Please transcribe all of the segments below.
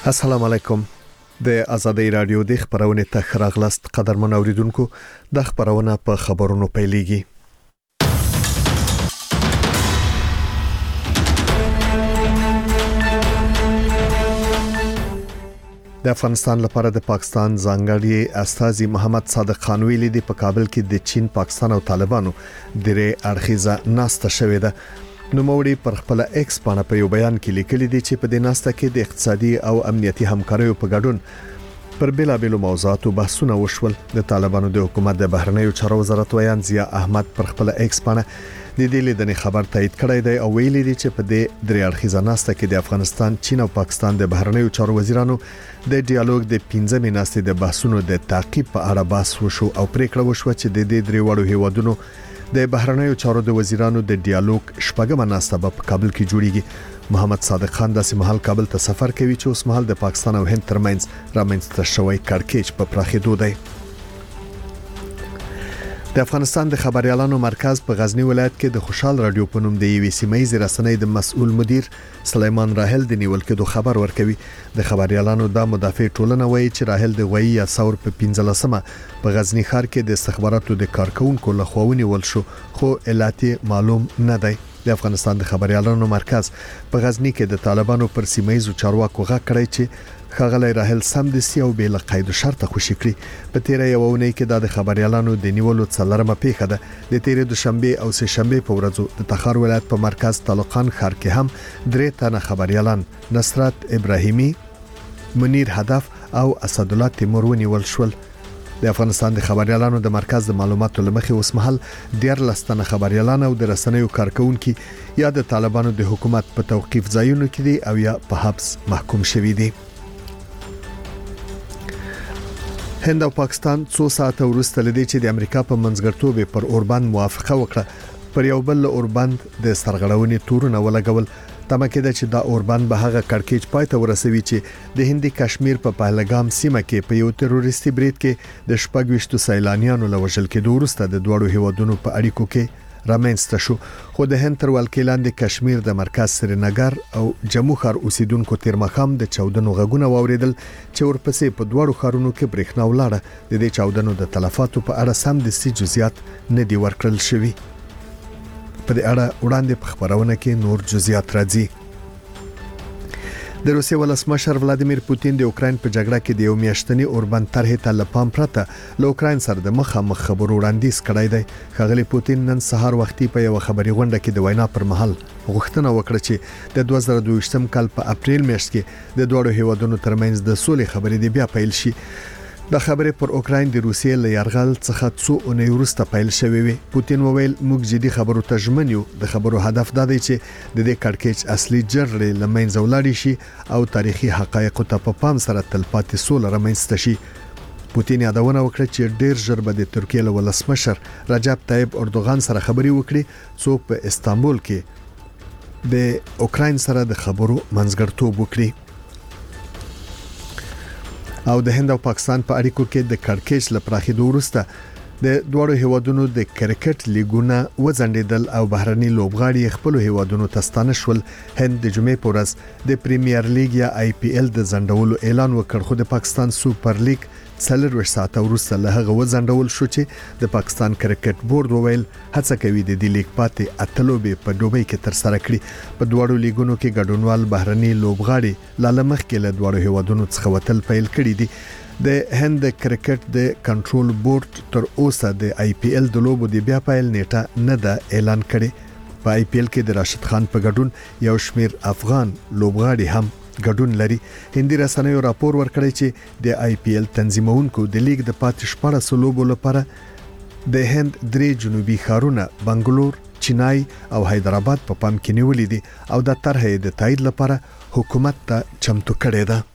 السلام علیکم. د ازادۍ رادیو د خبرونه ته راغلاست قدرمن اوریدونکو. د خبرونه په خبرونو پیلېږي. د افغانستان لپاره د پاکستان ځانګړي استاذ محمد صادق خان ویلي دی په کابل کې د چین، پاکستان او طالبانو درې اړخیزه ناسته شوې ده. نوموړي پر خپل ایکس باندې په یو بیان کې لیکلي دي چې په دې ناسته کې د اقتصادي او امنیتي همکاریو په ګډون پر بیلابېلو موضوعاتو بحثونه وشول. د طالبانو د حکومت د بهرنیو چارو وزارت ویان ضیا احمد پر خپل ایکس باندې د دې لیدنې خبر تایید کړی دی او ویلي دي چې په دې درې اړخیزه ناسته کې د افغانستان، چین او پاکستان د بهرنیو چارو وزیرانو د ډیالوګ د 15مې ناستې د بحثونو د تعقیب په اړه بحث وشو او پریکړه وشوه چې د دې درې وړو هیوادونو د بهرنیو چارو د وزیرانو د ډیالوګ شپږمه ناسته په کابل کې جوړیږي. محمد صادق خان د سیمهال کابل ته سفر کوي چې اوس مهال د پاکستان او هند ترمنځ رامنځته شوی کړکېچ په پراخېدو دی. د افغانستان د خبريالانو مرکز په غزنی ولایت کې د خوشحال رادیو په نوم د یوې سیمایي رسنۍ د مسؤل مدیر سلیمان راهل د نیول کېدو خبر ورکوي. د خبريالانو د مدافع ټولنه وایي چې راهل د غوي یا ثور په 15مه په غزنی ښار کې د استخباراتو د کارکونکو لخوا ونیول شو، خو علت معلوم نه دی. د افغانستان د خبريالانو مرکز په غزنی کې د طالبانو پر سیمایي چارواکو غږ کړی چې خغلی راهل سم د سی او بیل قید شرط خوشی کړی. په تیر یو ونې کې د خبريالانو د نیولو څلرمه پیښه ده. د تیر دوشنبه او سه شنبه په ورځو د تخار ولایت په مرکز طالقان ښار کې هم درې تنه خبريالان نصرت ابراهیمی، منیر هدف او اسد الله تیمور ونیول شول. د افغانستان د خبريالانو د مرکز د معلوماتو لمخې اوس مهال 14 تنه خبريالان او د رسنیو کارکونکو یا د طالبانو د حکومت په توقيف ځایونو کې دي او یا په حبس محکوم شوي دي. هند او پاکستان څو ساعته وروسته لدی چې د امریکا په منځګړتوب پر اوربند موافقه وکړه پر یو بل اوربند د سرغړونې تورونه ولګول. تمه کېده چې دا اوربند به هغه کړکېچ پای ته ورسوي چې د هندي کشمیر په پهلګام سیمه کې په یو تروریستي برید کې د 26 سیلانیانو لوژل کېدو وروسته د دوړو هیوادونو په اړیکو کې رامنځته شو. خو د هند تر ولکې لاندې کشمیر د مرکز سرینګر او جمو ښار اوسیدونکو تیر مخام د چاودنو غږونه واوریدل چې ورپسې په دوړو ښارونو کې برېښنا ولاړه. د دې چاودنو د تلفاتو په اړه سم د سي جزئیات نه دی ورکړل شوی. په دې اړه وړاندې په خبرونه کې نور جزئیات راځي. د روسیې ولسمشر ولادیمیر پوتین د اوکرين په جګړه کې د یو میاشتنی اوربند طرحې ته لپام پرته له اوکرين سره د مخامخ خبرو وړاندیز کړی دی. خغلی پوتین نن سهار وختي په یو خبري غونډه کې د وینا پر مهال غوښتنه وکړه چې د 2022 کال په اپریل میاشت کې د دوړو هیوادونو ترمنځ د سولې خبرې دی بیا پیل شي. د خبرې پر اوکرين د روسیې له یرغل څخه څو اونۍ وروسته پیل شوې وي. پوتین وویل موږ جدي خبرو ته ژمن یو. د خبرو هدف دا دی چې د دې کړکېچ اصلي جرړې لمنځه ولاړ شي او تاریخي حقایق ته په پام سره تلپاتې سوله رامنځته شي. پوتین یادونه وکړه چې ډیر ژر به د ترکیې له ولسمشر رجب طیب اردوغان سره خبري وکړي څوک په استانبول کې د اوکرين سره د خبرو منځګړتوب وکړي. او د هند او پاکستان په اړیکو کې د کړکېچ لپاره د ورسته د دوړو هیوادونو د کرکټ لیګونه وځنډیدل او بهرني لوبغاړي خپل هیوادونو ته ستانه شول. هند د جمعې په ورځ د پریمیر لیګ یا آی پی ایل د ځنډولو اعلان وکړ، خو د پاکستان سوپر لیګ 4 ساعته وروسته له هغه وځنډول شو چې د پاکستان کرکټ بورډ وویل هڅه کوي د دې لیګ پاتې اتلوبې په دوبۍ کې تر سره کړي. په دوړو لیګونو کې ګډونوال بهرني لوبغاړي لاله مخ کې له دوړو هیوادونو څخه وتل پیل کړي دي. د هند کرکټ د کنټرول بورډ تر اوسه د آی پی ایل د لوبو د بیا پیل نیټه نه ده اعلان کړي. په آی پی ایل کې د راشد خان په ګډون یو شمیر افغان لوبغاړي هم ګډون لري. هندي رسنیو راپور ورکړی چې د آی پی ایل تنظیمونکو د لیګ د پاتې 14 لوبو لپاره د هند درې جنوبي ښارونه بنگلور، چنای او حیدرآباد په پام کې نیولې دي او د طرحې د تایید لپاره حکومت ته چمتو کړی ده.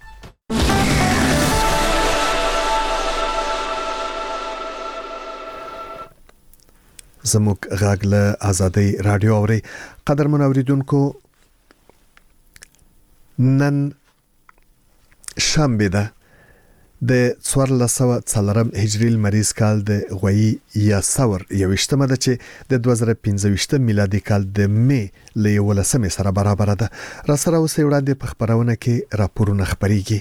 زموږ غږ له ازادۍ رادیو اوري. قدرمن اوریدونکو، نن شنبه ده د 1440 هجری لمریز کال د غوي یا ثور 21مه ده چې د 2015 میلادي کال د می ل 11 سره برابر ده. را سره اوسې وړاندې په خبرونه کې راپورونه خبريږي.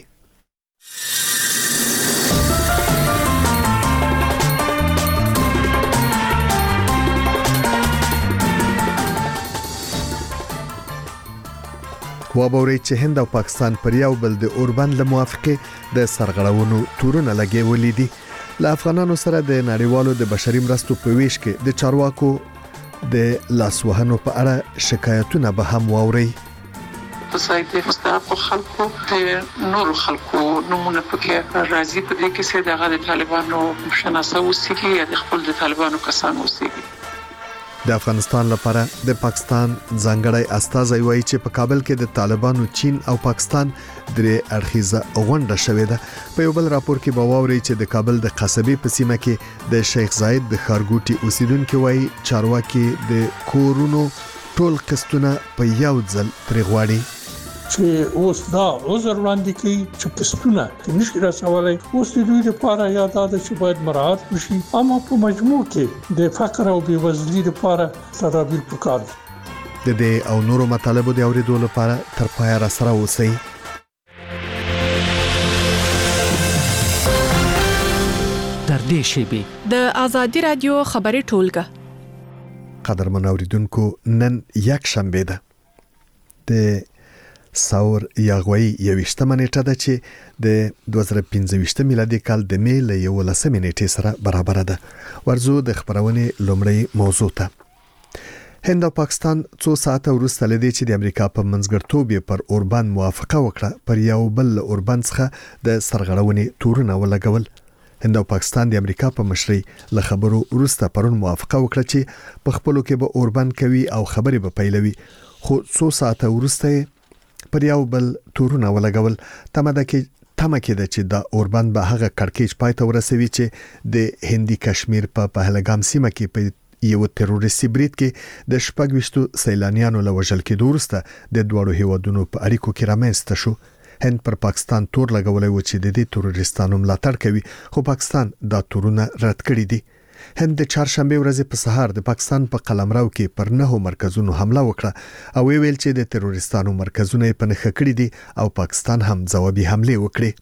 وابوري چې هند او پاکستان پر یو بل د اوربند له موافقه د سرغړونو تورونه لګولې دي. له افغانانو سره د نړیوالو د بشري مرستو په ویش کې د چارواکو د لاسوهنو په اړه شکایتونه به هم واوري. سایت مستحق خلکو نور خلکو نمونه پکې راځي په دې کې چې دغه د طالبانو شناسه وسیږي یا د خپل د طالبانو کسان وسیږي. د افغانستان لپاره د پاکستان ځانګړی استازی وایي چې په کابل کې د طالبانو چین او پاکستان درې اړخیزه غونډه شوې ده. په یو بل راپور کې باوري چې د کابل د قصبې په سیمه کې د شیخ زاید د خارګوټي اوسیدونکو وایي چارواکي د کورونو ټول قسطونه په یو ځل ترغواړي چې اوس دا عذر وړاندې کوي چې قسطونه نشي رسولای. اوس د دوی لپاره یاد ده چې باید مراعات وشي، اما په مجموع کې د فقر او بېوزلۍ لپاره تدابیر پکار دي. د دې او نورو مطالبو د اوریدو لپاره تر پای را سره اوسئ. در دې شیبه د ازادي رادیو خبري ټولګه قدرمن اوریدونکو نن یک شنبه ده. د ثور یا غوي 21مه نیټه ده چې د 2015 میلادي کال د می ل 11 نیټې سره برابر ده. ورزو د خبرونه لومړی موضوع ته. هند او پاکستان څو ساعته وروسته لدی چې د امریکا په منځګړتوب پر اوربند موافقه وکړه پر یو بل اوربند څخه د سرغړونې تورونه ولګول. هند او پاکستان د امریکا په مشرۍ له خبرو وروسته پرون موافقه وکړه چې په خپلو کې به اوربند کوي او خبرې به پیلوي. خو څو ساعته وروسته پر یو بل تورونه ولګول. تمه کې ده چې دا اوربند به هغه کړکېچ پای ته ورسوي چې د هندي کشمیر په پهلګام سیمه کې په یو تروریستي برید کې د 26 سیلانیانو له وژل کېدو وروسته د دوړو هیوادونو په اړیکو کې رامنځته شو. هند پر پاکستان تور لګولای و چې د دې تروریستانو ملاتړ کوي، خو پاکستان دا تورونه رد کړی دي. هند د چهارشنبه ورځې په سهار د پاکستان په قلمرو کې پر 9 مرکزونو حمله وکړه او ویل چې د تروریستانو مرکزونه په نښه کړی دي او پاکستان هم ځوابي حمله وکړي.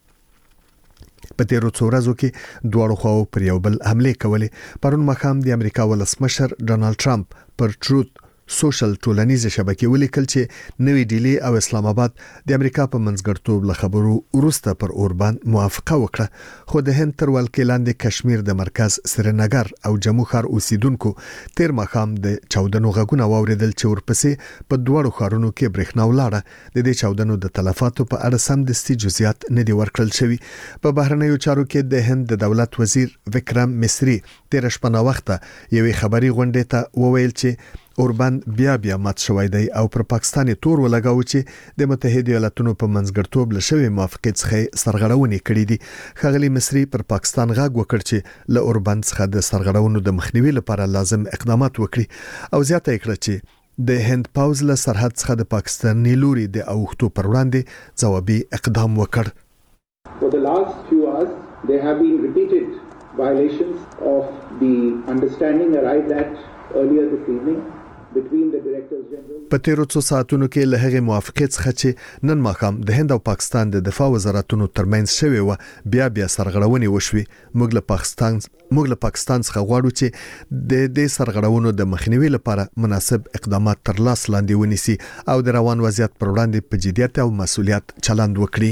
په تیرو څو ورځو کې دوه خواو پر یو بل حمله کولې. پرون مخام د امریکا ولسمشر ډونالد ټرمپ پر ټروت سوشل ټولنیزه شبکې ولیکل چې نوې ډیلی او اسلام آباد د امریکا په منځګړتوب له خبرو وروسته پر اوربند موافقه وکړه. خو د هند تر ولکې لاندې کشمیر د مرکز سرینگر او جموں ښار اوسیدونکو تیر مخام د چاودنو غږونه واوریدل چې ورپسې په دوړو ښارونو کې برېښنا ولاړه. د دې چاودنو د تلفاتو په اړه سمدستي جزئیات نه دي ورکړل شوی. په بهرنیو چارو کې د هند د دولت وزیر وکرم مصری تیر شپه نا وخته یوې خبري غونډې ته وویل چې اوربند بیا مات شوی دی او پر پاکستان تور ولګاو چې د متحده ایالاتونو په منځګړتوب لشوي موافقت څخه سرغړونې کړې دي. خغلی مصری پر پاکستان غاګ وکړ چې له اوربند څخه د سرغړونو د مخنیوي لپاره لازم اقدامات وکړي او زیاته کړه چې د هند پاوز له سرحد څخه د پاکستاني لوري د اوختو پر وړاندې ځوابي اقدام وکړ. For the last few hours there have been repeated violations of the understanding arrived at earlier this evening. په تیرو څو ساعتونو کې له هغې موافقت څخه چې نن ماښام د هند او پاکستان د دفاع وزارتونو ترمنځ شوې و بیا سرغړونې وشوي. موږ له پاکستان څخه غواړو چې د دې سرغړونو د مخنیوي لپاره مناسب اقدامات تر لاس لاندې ونیسي او د روان وضعیت پر وړاندې په جدیت او مسؤلیت چلند وکړي.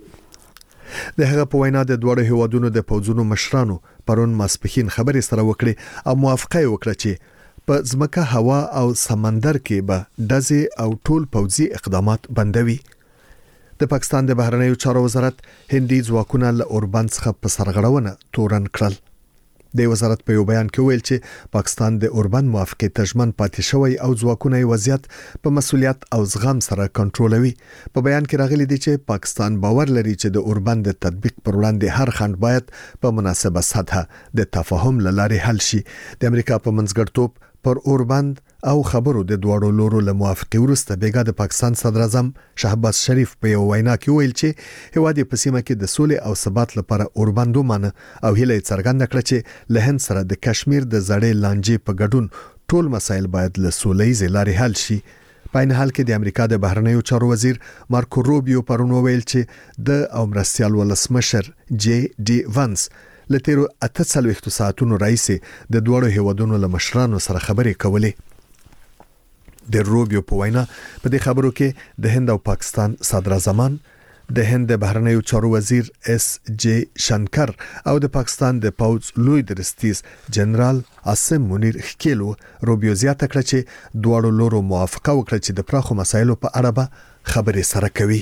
د هغه په وینا د دوه هیوادونو د پوځونو مشرانو پرون ماسپخین خبرې سره وکړي او موافقه وکړه چې په ځمکه، هوا او سمندر کې به دزي او ټول پوځي اقدامات بندوي. د پاکستان د بهرنیو چارو وزارت هندي ځواکونه له اوربند څخه په سرغړونه تورن کړل. د وزارت په یو بیان کې ویل چې پاکستان د اوربند موافقه تضمن پاتې شوی او ځواکونه یې وضعیت په مسؤلیت او زغم سره کنټرولوي. په بیان کې راغلي دي چې پاکستان باور لري چې د اوربند د تطبیق پر وړاندې هر خنډ باید په مناسبه سطحه د تفاهم لارې حل شي. د امریکا په منځګړتوب پر اوربند او خبرو د دوړو لورو له موافقه ورسته بیګا د پاکستان صدر اعظم شهباز شریف په یو وینا کې ویل چې هوادي په سیمه کې د سولې او ثبات لپاره اوربند ومانه او هیله څرګنده کړه چې له هند سره د کشمیر د زړې لانجې په ګډون ټول مسایل باید له سولې لارې حل شي. په این حال کې د امریکا د بهرنیو چارو وزیر مارکو روبیو پرون ویل چې د او مرستيال ولسمشر جی ډي وانس لتیرو 48 ساعتونو راځي د دوړو هیوادونو له مشرانو سره خبرې کولې. د روبیو په وینا په دې خبرو کې د هند او پاکستان صدر اعظمان، د هند د بهرنیو چارو وزیر اس جی شنکر او د پاکستان د پوځ لوی درستیز جنرال عاصم منیر خکیلو روبیو زیاته کړه چې دوړو لورو موافقه وکړه چې د پراخو مسایلو په اړه به خبرې سره کوي.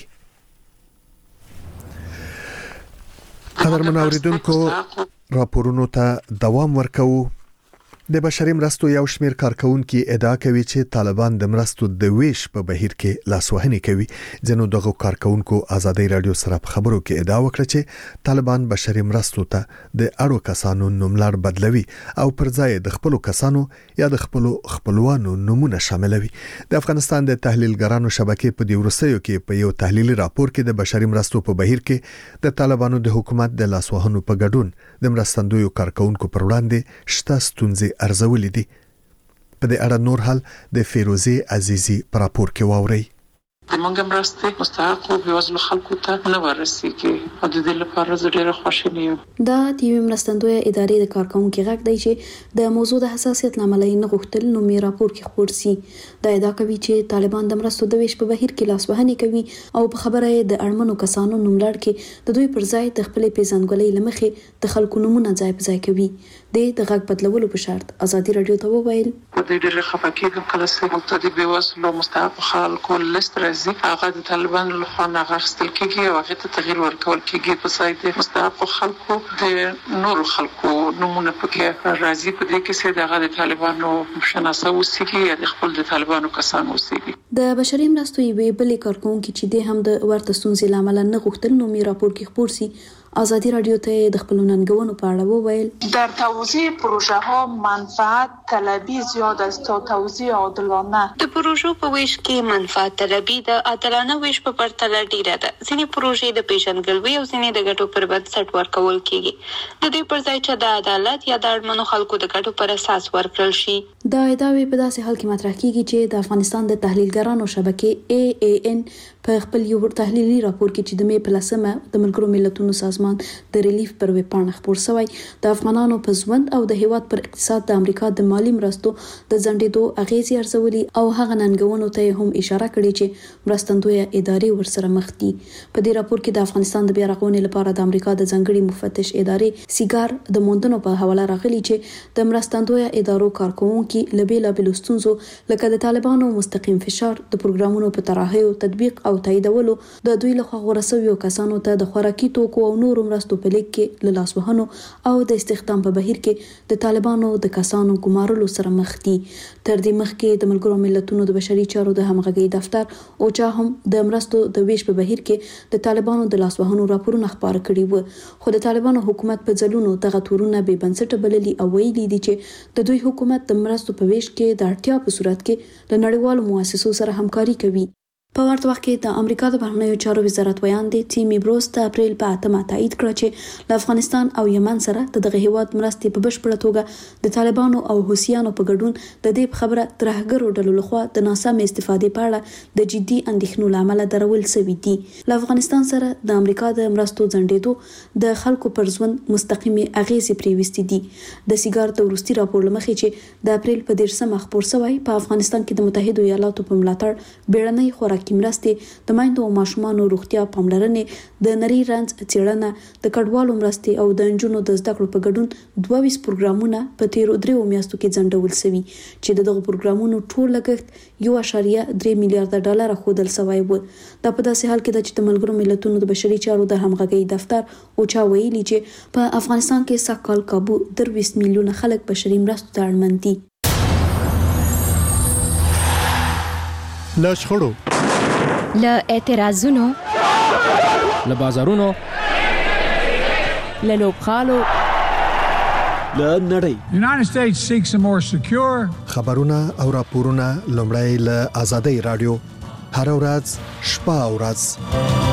قدرمن اوریدونکو، راپورونو ته دوام ورکوو. د بشري مرستو یو شمېر کارکونکو ادعا کوي چې طالبان د مرستو د ویش په بهیر کې لاسوهنه کوي. ځینو دغه کارکونکو ازادي رادیو سره په خبرو کې ادعا وکړه چې طالبان بشري مرستو ته د اړو کسانو نوملړ بدلوي او پر ځای د خپلو کسانو یا د خپلوانو نمونه شاملوي. د افغانستان د تحلیلګرانو شبکې په دی ورسېو کې په یو تحلیلي راپور کې د بشري مرستو په بهیر کې د طالبانو د حکومت د لاسوهنو په ګډون د مرستندویو کارکونکو پر وړاندې شته ستونزې ارزولې دي. په دې اړه نور حال د فیروزي عزیزي پر راپور کې واوري. د منګم راسته مستحق او بيوزلو خلکو ته نه ورسیږي او د دې لپاره زه ډېر خوشاله یم. دا د مرستندوی ادارې د کارکونکو غږ دی چې د موضوع د حساسیت لامل نه غوښتل نو می راپور کې خبر سي. دا ادعا کوي چې طالبان د مرستو د ویش په بهیر کې لاسوهنه کوي او په خبره د اړمنو کسانو نوملړ کې د دوی پر ځای د خپل پیژنګلۍ لمخې د خلکو نمونه ځای په ځای کوي. د غږ بدلولو په شرط ازادي رادیو ته وویل د ډېر خفقېږم کله چې مقتدی بيوزلو مستحق خلکو لیست راځي هغه د طالبانو لخوا نه غوښتل کیږي او هغه ته تغییر ورکول کیږي. په ځای د مستحق خلکو د نورو خلکو نمونه پکې راځي. په دې کې چې د طالبانو شناسه وسیږي یا د خپل د طالبانو کسانو وسیږي. د بشري مرستو یوې بلې کارکونکو چې د هم د ورته ستونزې لامل نه غوښتل نو می راپور کې خبر سي. ازادي رادیو ته د خپل ننګونو په اړه وویل در توزیع پروژه ها منفعت طلبی زیاد است تا توزیع عادلانه. د پروژو په ویش کې منفعت طلبی د عادلانه ویش په پرتله ډیره ده. ځینې پروژې د پیژنګلوي او ځینې د ګټو پر بنسټ ورکول کیږي. د دې پر ځای چې د عدالت یا د اړمنو خلکو د ګټو پر اساس ورکړل شي. دا ادعاوې په داسې حال کې مطرح کیږي چې د افغانستان د تحلیلګرانو شبکې AAN په خپل یو تحلیلي راپور کې چې د می په لسمه د ملګرو ملتونو سازمان د ریلیف پر ویب پاڼه خبر شوی د افغانانو په ژوند او د هیواد پر اقتصاد د امریکا د مالی مرستو د ځنډېدو اغیزې ارزولي او هغه ننګونو ته هم اشاره کړې چې مرستندوی ادارې ورسره مخ دي. په دې راپور کې د افغانستان د بیا رغونې لپاره د امریکا د ځنګړي مفتش ادارې سیګار د موندنو په حواله راغلي چې د مرستندوی ادارو کارکونکو لبیلا بلستونزو لکه د طالبانو مستقیم فشار د پروګرامونو په طرحه تطبیق او تاییدولو د دوی لخوا غوړسوي کسانو ته د خوراکي توکو او نورو مرستو په لیک کې له لاسوهنو او د استخدام په بهیر کې د طالبانو د کسانو ګمارلو سره مخ دي. تر دې مخکې د ملګرو ملتونو د بشري چارو د همغږي دفتر او چا هم د مرستو د ویش په بهیر کې د طالبانو د لاسوهنو راپورونه خبر کړي وو. خو د طالبانو حکومت په ځلونو دغه تورونه به بنسټ بللي او ویلي دي چې د دوی حکومت د مرستو په ویش کې د اړتیا په صورت کې د نړیوالو مؤسسو سره همکاري کوي. په ورته وخت کې د امریکا د بهرنیو چارو وزارت ویاندې تیمی بروس د اپریل په 8 تایید کړ چې د افغانستان او یمن سره د دغه هیواد مرستې په بشپړه توګه د طالبانو او حوثیانو په ګډون د دې خبره ترهګرو ډلو لخوا د ناسمې استفادې په اړه د جدي اندېښنو لامل درول شوی دي. له افغانستان سره د امریکا د مرستو ځنډېدو د خلکو پر ژوند مستقیمي اغیزې پریوستې دي. د سیګار د ورستي راپور لمخې چې د اپریل په 10 خبر شوی په افغانستان کې د متحده ایالاتو په ملاتړ بیړنۍ خوراکي مرستې د مایندو او ماشومانو روغتیا پاملرنې د نری رنځ څېړنه د کډوالو مرستې او د نجونو د زده کړو په ګډون 22 پروګرامونه په تیرو 3 میاشتو کې ځنډول شوي چې دغه پروګرامونو ټول لګښت 1.3 میلیارډ ډالر ښودل شوی و. دا په داسې حال کې ده چې د ملګرو ملتونو د بشري چارو د همغږي دفتر او چا ویلي چې په افغانستان کې سږ کال کابو 23 میلیونه خلک بشري مرستو ته اړمن دي. له شخړو، له اعتراضونو، له بازارونو، له لوبخالو، له نړۍ. The United States seeks a more secure. خبرونه او راپورونه لومړی له آزادۍ رادیو هر ورځ شپه او ورځ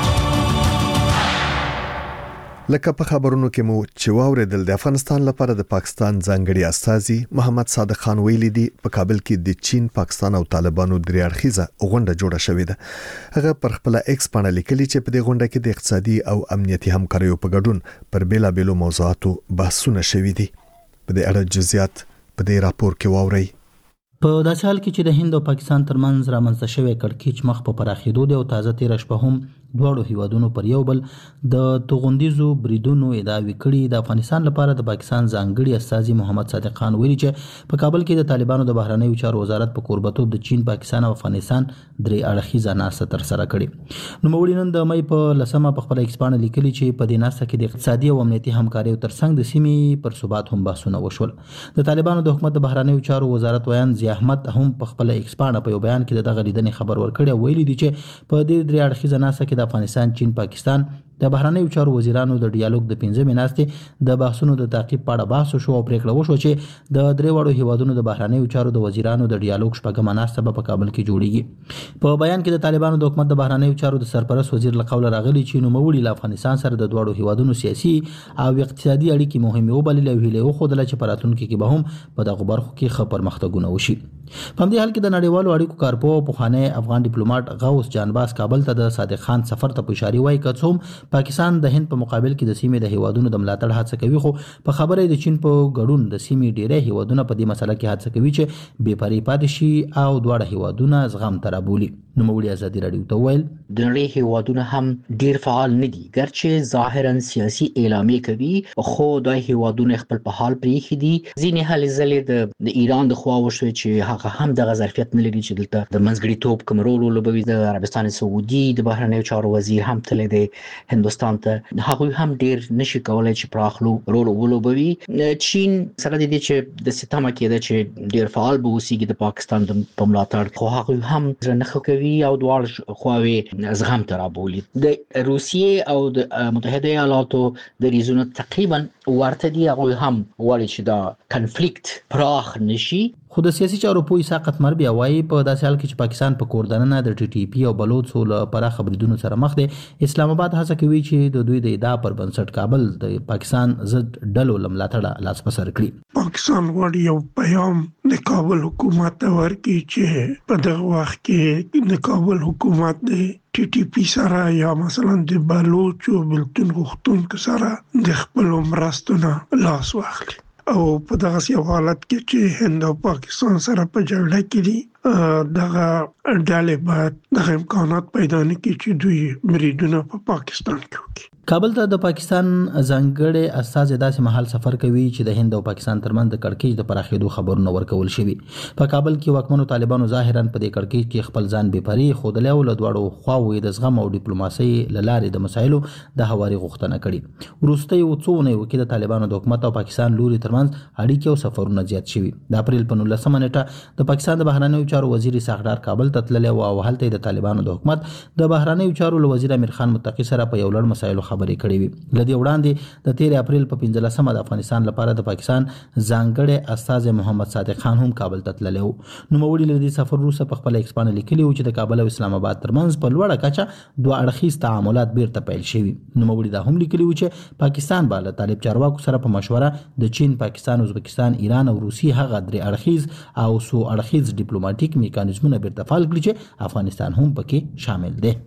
لکه په خبرونو کې مو چې واوریدل د افغانستان لپاره د پاکستان ځانګړي استازي محمد صادق خان ویلي دی په کابل کې د چین، پاکستان او طالبانو درې اړخیزه غونډه جوړه شوې ده. هغه پر خپل ایکس باندې لیکلي چې په دې غونډه کې د اقتصادي او امنیتي همکاریو په ګډون پر بیلابېلو موضوعاتو بحثونه شوي دي. په دې اړه جزئیات په دې راپور کې واورئ. په داسې حال کې چې د هند او پاکستان ترمنځ رامنځته شوی کړکېچ مخ په پراخېدو دی او تازه تیر شپه هم دواړو هیوادونو پر یو بل د توغندیزو بریدونو ادعاوې کړي. د افغانستان لپاره د پاکستان ځانګړي استازي محمد صادق خان ویلي چې په کابل کې د طالبانو د بهرنیو چارو وزارت په کوربتوب د چین، پاکستان او افغانستان درې اړخیزه ناسته تر سره کړي. نوموړي نن د مې په 10مه په خپل ایکس باندې لیکلي چې په دې ناسته کې د اقتصادي او امنیتي همکاریو ترڅنګ د سیمې پر ثبات هم بحثونه وشول. د طالبانو د حکومت د بهرنیو چارو وزارت ویان ضیاء احمد هم په خپل ایکس باندې په یو بیان کې دغه لیدنې خبر ورکړی او ویلي دی چې په دې درې اړخیزه ناسته کې د افغانستان، چین، پاکستان د بهرنیو چارو وزیرانو د ډیالوګ د 15مې ناستې د بحثونو د تعقیب په اړه بحث شو او پریکړه وشوه چې د درې وړو هیوادونو د بهرنیو چارو د وزیرانو د ډیالوګ شپږمه ناسته په کابل کې جوړیږي. په بیان کې د طالبانو د حکومت د بهرنیو چارو د سرپرست وزیر له قوله راغلي چې نوموړي له افغانستان سره د دوه هیوادونو سیاسي او اقتصادي اړیکې مهمه وبللې او هیله وښودله چې په راتلونکي کې به هم په دغه برخو کې ښه پرمختګونه وشي. په همدې حال کې د نړیوالو اړیکو کارپو پخوانی افغان ډیپلوماټ غوث جانباز کابل ته د صادق خان سفر ته په اشاره وایي که څوم پاکستان د هند په مقابل کې د سیمې د هیوادونو د ملاتړ هڅه کوي، خو په خبره د چین په ګډون د سیمې ډیری هیوادونه په دې مسله کې هڅه کوي چې بې پرې پاتې شي او دواړه هیوادونه زغم ته رابولي. نوموړي ازادي رادیو ته ویل د نړۍ هیوادونه هم ډیر فعال نه دي، ګرچې ظاهرا سیاسي اعلامیې کوي خو د هیوادونو خپل په حال پریخي دي. ځینې هلې ځلې د ایران د خوا وشوي چې هغه هم د ظرفیت نه لري چې دلته د منځګړیتوب کوم رول ولوبوي. د عربستان سعودي د بهرنیو چارو وزیر هم تللی دی هندوستان ته، هغوی هم ډیر نشي کولای چې پراخلو رول ولوبوي. چین سره د دې چې د ستامه کېده چې ډیر فعال به اوسېږي د پاکستان په ملاتړ، خو هغوی هم نه کوي او دواړه خواوې زغم ته رابولي. د روسیې او د متحده ایالاتو د ریزونو تقریبا ورته دي، هغوی هم غواړي چې دا کنفلیکت پراخ نشي. خو د سیاسي چارو پوه ساقط مر بیا وایي په داسې حال کې چې پاکستان په کوردننه د ټي ټي پی او بلوچو له پراخ بریدونو سره مخ دی، اسلام آباد هڅه کوي چې د دوی د ادعا پر بنسټ کابل د پاکستان ضد ډلو لملاتړه لاس په سر کړي. پاکستان غواړي یو پیغام د کابل حکومت ته ورکړي چې په دغه وخت کې د کابل حکومت د ټي ټي پی سره یا مثلا د بلوچو بلتون غوښتونکو سره د خپل مرستو نه لاس واخلي او په دغه یو حالت کې چې هند او پاکستان سره په جګړه کې دي دغه ډلې باید دغه امکانات پیدا نه کړي چې دوی بریدونه په پاکستان کې وکړي. کابل ته د پاکستان ځانګړي استازي داسې مهال سفر کوي چې د هند او پاکستان ترمنځ د کړکېچ د پراخېدو خبرونه ورکول شوي. په کابل کې واکمنو طالبانو ظاهرا په دې کړکېچ کې خپل ځان بې پرې ښودلی او له دواړو خواوو د زغم او ډیپلوماسۍ له لارې د مسایلو د هواري غوښتنه کړې. وروستیو څو اونیو کې د طالبانو د حکومت او پاکستان لوري ترمنځ اړیکې او سفرونه زیات شوي. د اپریل په 19مه نیټه د پاکستان د بهرنیو چارو وزیر اسحاق ډار کابل ته تللی او هلته د طالبانو د حکومت د بهرنیو چارو له وزیر امیر خان متقي سره په یو لړ مسایلو خبرې کړې وي. لدی وړاندې د 13 اپریل په 15مه د افغانستان لپاره د پاکستان ځانګړي استاذ محمد صادق خان هم کابل ته تللی و. نوموړي له دې سفر وروسته په خپل ایکس باندې لیکلي و چې د کابل او اسلام آباد ترمنځ په لوړه کچه دوه اړخیز تعاملات بیرته پیل شوي. نوموړي دا هم لیکلي و چې پاکستان به له طالب چارواکو سره په مشوره د چین، پاکستان، ازبکستان، ایران او روسي هغه درې اړخیز او څو اړخیز ډیپلوماټیک میکانیزمونه بیرته فعال کړي چې افغانستان هم پکې شامل دی.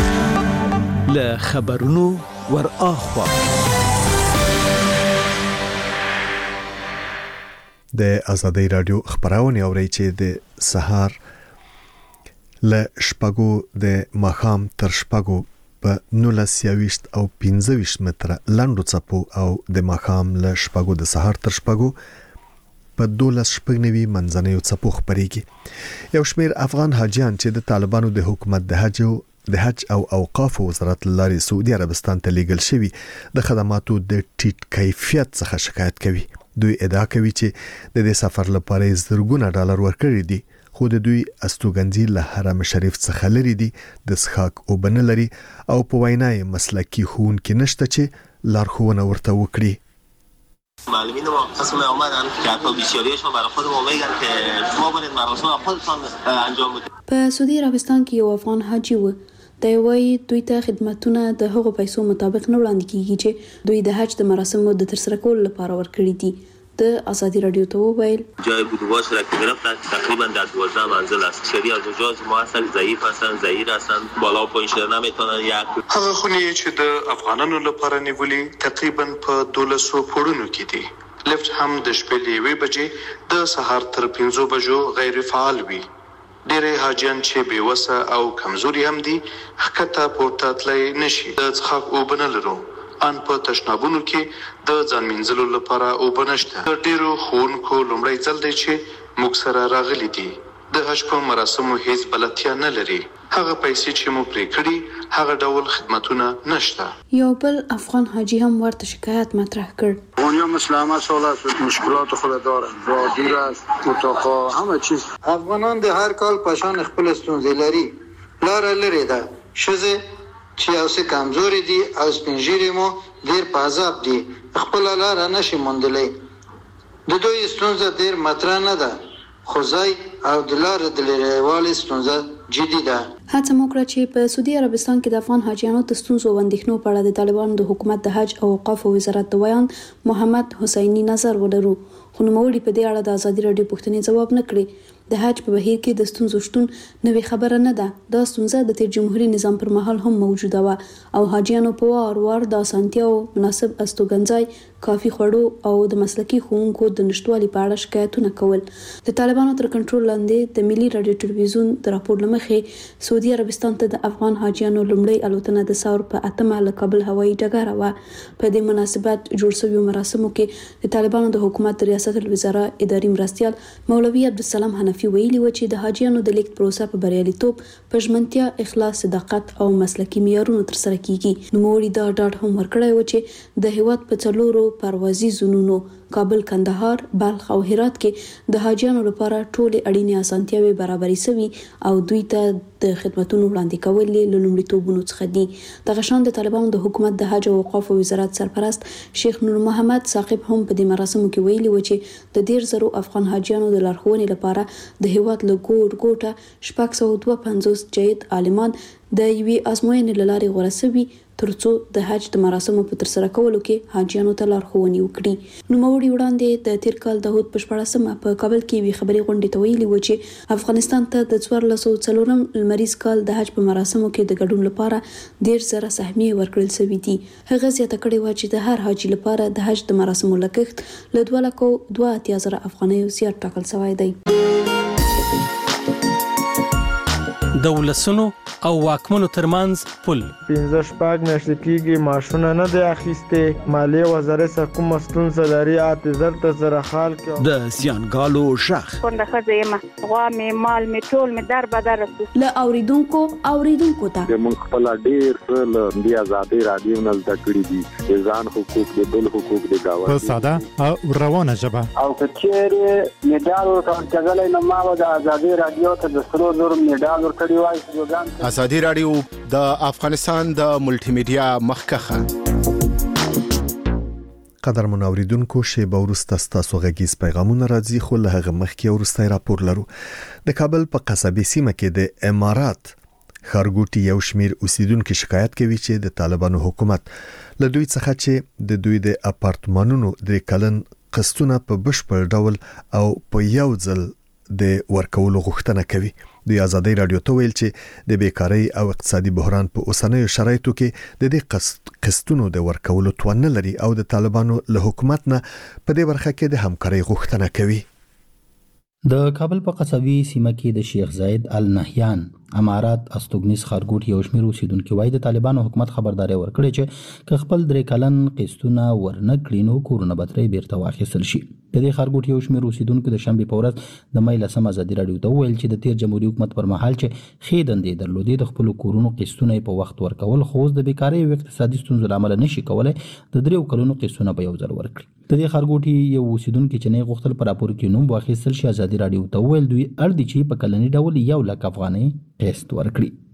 له خبرونو ور اخوا د آزادۍ رادیو خبرونه اوري چې د سهار ل شپږو د ماخام تر شپږو په 19 او 15 متره لاندو چپو او د ماخام ل شپږو د سهار تر شپږو په 12 شپږنوي منځنیو چپو خبريږي. یو شمېر افغان حاجیان چې د طالبانو د حکومت د حج او اوقاف وزارت لاري سعودي عربستان ته لیږل شوی د خدماتو د ټیټ کیفیت څخه شکایت کوي. دوی ادعا کوي چې د دې سفر لپاره زرګونه ډالر ورکړي دي، خو د دوی استوګنځي له حرم شریف څخه لري دي، د څښاک اوبه نه لري او په وینای مسلکي ښوونکي نشته چې لارښوونه ورته وکړي. معلمین ما قسم اومدن که حتی بیسیاریشون برای خود ما میگن که شما برید مراسم خودتان انجام بدید. په سعودي عربستان کې یو افغان حاجی و د وای دوی ته خدماتونه د هغو پیسو مطابق نه وړاندې کیږي چې دوی د حج د مراسمو د ترسره کولو لپاره ورکړي دي. د آزادی رادیو ته وویل جای بودواش را که گرفتن تقریبا در 12 منزل است. شری از زوجات ما هستن ضعیف هستن زهیر هستن بالا و پایین شدن نمیتونن. یک هغه خونی چې د افغانانو لپاره نیولې تقریبا په 1200 پوړونو کې دي. لفت هم د شپې 1 بجې د سهار تر 5 بجو غیر فعال وي. ډېر حاجیان چې بیوسه او کمزوري هم دي حکته پورته تللی نشي. د څښاک اوبه نه لرو. ان په تشنابونو کې د ځان مینځلو لپاره اوبه نشته. ډېرو ښوونکو لومړی ځل دی چې موږ سره راغلي دي. د حج په مراسمو هیڅ بلدتیا نه لري. هغه پیسې چې مو پرې کړي هغه ډول خدمتونه نشته. یو بل افغان حاجی هم ورته شکایت مطرح کړ. اونیا مسلمان سال است مشکلات خود داره. راه دور است اتاقا همه چیز. افغانان د هر کال پشان خپل ستونزې لري. لار لري ده. شزه چې اوسه کمزوري دي او سپینجيري مو ډیر په عذاب دي. خپل لار نشي موندلې. د دوی ستونزه ډیر مطرح نه ده. خو ځای او د لار د لريوالي ستونزه جدي ده. هڅه وکړه چې په سعودي عربستان کې د افغان حاجیانو د ستونزو او اندېښنو په اړه د طالبانو د حکومت د حج او اوقاف وزارت د ویان محمد حسینی نظر ولرو. خو نوموړي په دې اړه د آزادي رادیو پوښتنې ځواب نه کړی. د حج په بهیر کې د ستونزو شتون نوې خبره نه ده. دا ستونزه د تیر جمهوریت نظام پر مهال هم موجوده و او حاجیانو په وار د اسانتیاو مناسب استوګنځای کافي خوړو او د مسلکي ښوونکو د نشټوالي په اړه شکایتونه کول. د طالبانو تر کنټرول لاندې د ملي رادیو ټلویزیون د راپور لمخې سعودي عربستان ته د افغان حاجیانو لومړی الوتنه د ثور په 8 له کابل هوایي ډګر و. په دې مناسبت جوړ شوی مراسمو کې د طالبانو د حکومت ریاست الوزرا اداري مرستيال مولوي عبدالسلام حنفي ویلي و چې د حاجیانو د لیک پروسه په بریالیتوب په ژمنتیا اخلاص صداقت او مسلکي معیارونو تر سره کیږي. نوموړي دا ډاډ هم ورکړی و چې د هیواد په څلورو پروازي زونونو کابل، کندهار، بلخ او هرات کې د حاجیانو لپاره ټولې اړینې اسانتیاوې برابرې شوي او دوی ته د خدماتو وړاندې کول له لومړیتوبونو څخه دي. دغه شان د طالبانو د حکومت د حج او اوقاف وزارت سرپرست شیخ نور محمد ثاقب هم په دې مراسمو کې ویلي و چې د 100 افغان حاجیانو د لارښوونې لپاره د هیواد له ګوټه 652 جید عالمان د یوې ازموینې له لارې غوره شوي ترڅو د حج د مراسمو په ترسره کولو کې حاجیانو ته لارښوونې وکړي. نوموړي وړاندې د تیر کال د هود په 14مه په کابل کې وی خبري غونډې ته ویلي و چې افغانستان ته د 1404 لمریز کال د حج په مراسمو کې د ګډون لپاره 10000 سهمیې ورکړل شوې دي. هغه زیاته کړې و چې د هر حاجی لپاره د حج د مراسمو لګښت له 2,82,000 افغانیو زیات ټاکل شوی دی. د ولسونو او واکمنو ترمنځ پل 15 میاشتې کېږي معاشونه نه دی اخیستې. مالیې وزارت څخه کومه ستونزه لري اعتذار ته زره خال کې د زیانګالو شخ څنګه ښځه یم غوا مې مال مې ټول مې در بدر رسو له اوریدونکو ته موږ خپل ډېر له دې آزادي رادیو نه زده کړي دي د ځان حقوق د بل حقوق د گاوه په ساده او روانه ژبه او کچېره میډال ورکړل نو ما د آزادي رادیو ته د 300 میډال ورکړی وای. آزادي رادیو د افغانستان د ملټي میډیا مخکخه. قدر منوریدونکو شیبه ورسته ستاسو غږیز پیغامونه راځي خو له هغه مخکې ورسته راپور لرو. د کابل په قصبې سیمه کې د امارات خارګوټي یو شمیر اوسیدونکو شکایت کوي چې د طالبانو حکومت له دوی څخه چې د دوی د اپارتمانونو د کلن قسطونه په بشپړ ډول او په یو ځل د ورکولو غوښتنه کوي. د آزادۍ رادیو ته ویل چې د بیکاری او اقتصادي بحران په اوسنیو شرایطو کې د دې قسطونو د ورکولو توان نه لري او د طالبانو له حکومت نه په دې برخه کې د همکارۍ غوښتنه کوي. د کابل په قصبی سیمه کې د شیخ زاید النهیان امارات استوګنیز خارګوټ یو شمیر اوسیدونکو وایي د طالبانو حکومت خبرداري ورکړي چې که خپل درې کلن قسطونه ورنه کړي نو کورونه بتري بیرته واخیستل شي. د دې خارګوټ یو شمیر اوسیدونکو د شنبه په ورځ د مې لسم آزادي رادیو ته ویل چې د تیر جمهوریت حکومت پر مهال چې خېدندې درلودې د خپل کورونو قسطونه په وخت ورکول خو د بیکاری او اقتصادي ستونزو لامل نشي کولای د دریو کلونو قسطونه په یو ځل ورکړي. د دې خارګوټ یو اوسیدونکو چې نه غوښتل پر راپور کې نوم واخیستل شي آزادي رادیو ته ویل دوی اړ دي چې په کلنی ډول 1 لک افغانۍ قسط ورکړي.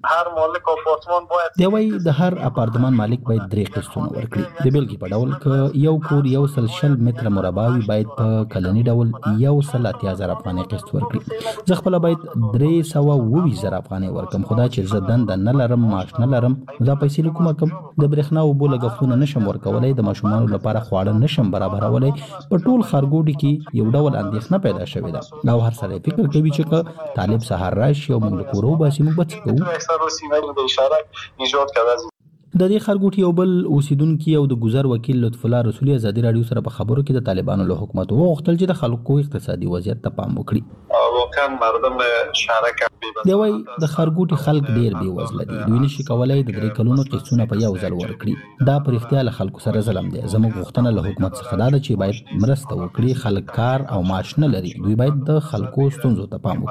هر مالک آپارتمان باید دی وایي د هر اپارتمان مالک باید 3 قسطونه ورکړي. د بیلګې په ډول که یو کور 100 متره مربع وي باید په کلني ډول 180,000 افغانۍ قسط ورکړي. زه خپله باید 320,000 افغانۍ ورکم، خو دا چې زه دنده نه لرم، معاش نه لرم، دا پیسې له کومه کم؟ د برېښنا اوبو لګښتونه نشم ورکولی، د ماشومانو لپاره خواړه نشم برابرولی. په ټول ښارګوټي کې یو ډول اندېښنه پیدا شوې ده او هر سړی فکر کوي چې که طالب سهار راشي او موږ له کوره وباسي موږ به څه کوو. د دې ښارګوټي یو بل اوسیدونکي او د ګذر وکیل لطف الله رسولي ازادي راډیو سره په خبرو کې د طالبانو له حکومت وغوښتل چې د خلکو اقتصادي وضعیت ته پام وکړي. واقعا مردم شهرک دی وایي د ښارګوټي خلک ډېر بېوزله دي، دوی نشي کولی د 3 کلونو قسطونه په یو ځل ورکړي. دا په رښتیا له خلکو سره ظلم دی. زموږ غوښتنه له حکومت څخه دا ده چې باید مرسته وکړي. خلک کار او معاش نه لري، دوی باید د خلکو ستونزو ته پام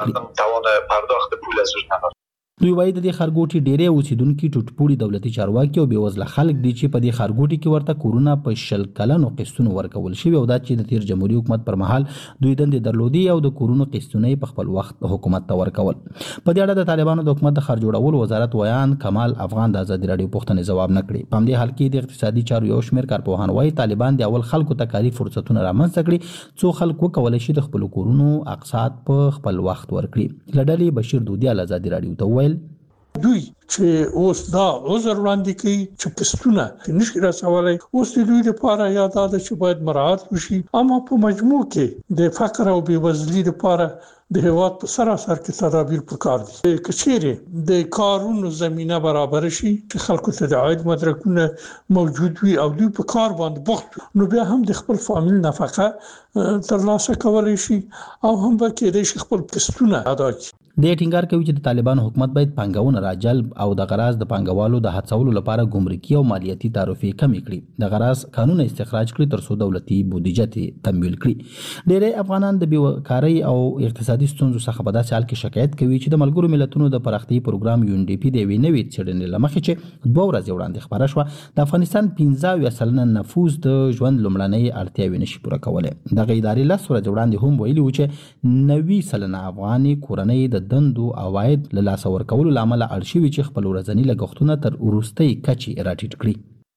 وکړي. دوی وایي د دې ښارګوټي ډېری اوسیدونکي ټوټپوړي دولتي چارواکي او بېوزله خلک دي چې په دې ښارګوټي کې ورته کورونه په 20 کلنو قسطونو ورکول شوي او دا چې د تیر جمهوري حکومت پر مهال دوی دندې درلودي او د کورونو قسطونه یې په خپل وخت حکومت ته ورکول. په دې اړه د طالبانو د حکومت د ښار جوړولو وزارت ویان کمال افغان د ازادي راډیو پوښتنې ځواب نه کړي. په همدې حال کې د اقتصادي چارو یو شمېر کارپوهان وایي طالبان د اول خلکو ته کاري فرصتونه رامنځته کړي څو خلک وکولی شي د خپلو کورونو اقساط په خپل وخت ورکړي. له ډلې بشیر دودیال ازادي راډیو ته وویل دوی چې اوس دا عذر وړاندې کوي چې قسطونه نشي رسولای، اوس د دوی لپاره یاد ده چې باید مراعات وشي. اما په مجموع کې د فقر او بېوزلۍ لپاره د هیواد په سراسر کې تدابیر پکار دي. کچېرې د کارونو زمينه برابر شي چې خلکو ته د عاید مدرکونه موجود وي او دوی په کار باندې بوخت نو بیا هم د خپل فامیل نفقه ترلاسه کولی شي او هم به کېدای شي خپل قسطونه ادا کړي. د ټینګار کوي چې د طالبانو حکومت باید پانګونه راجلب او د غراض د پانګوالو د هڅولو لپاره ګمرکي او مالیاتي تعرفې کمې کړي، د غراض قانون استخراج کړي ترڅو دولتي بودیجه تمویل کړي. ډېری افغانان د بیکارۍ او اقتصادي ستونزو څخه په داسې حال کې شکایت کوي چې د ملګرو ملتونو د پراختیايي پروګرام UNDP د یوې نوې څېړنې له مخې چې 2 ورځې وړاندې خبره شوه د افغانستان 15% نفوس د ژوند لومړنۍ اړتیاوې نشي پوره کولی. دغه ادارې 10 ورځې وړاندې هم ویلي و چې 90% افغاني کورنۍ د دندو عواید له لاسه ورکولو له امله اړ شوي چې خپل ورځني لګښتونه تر وروستۍ کچې راټیټ کړي.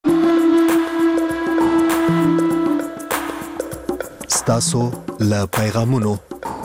ستاسو له پیغامونو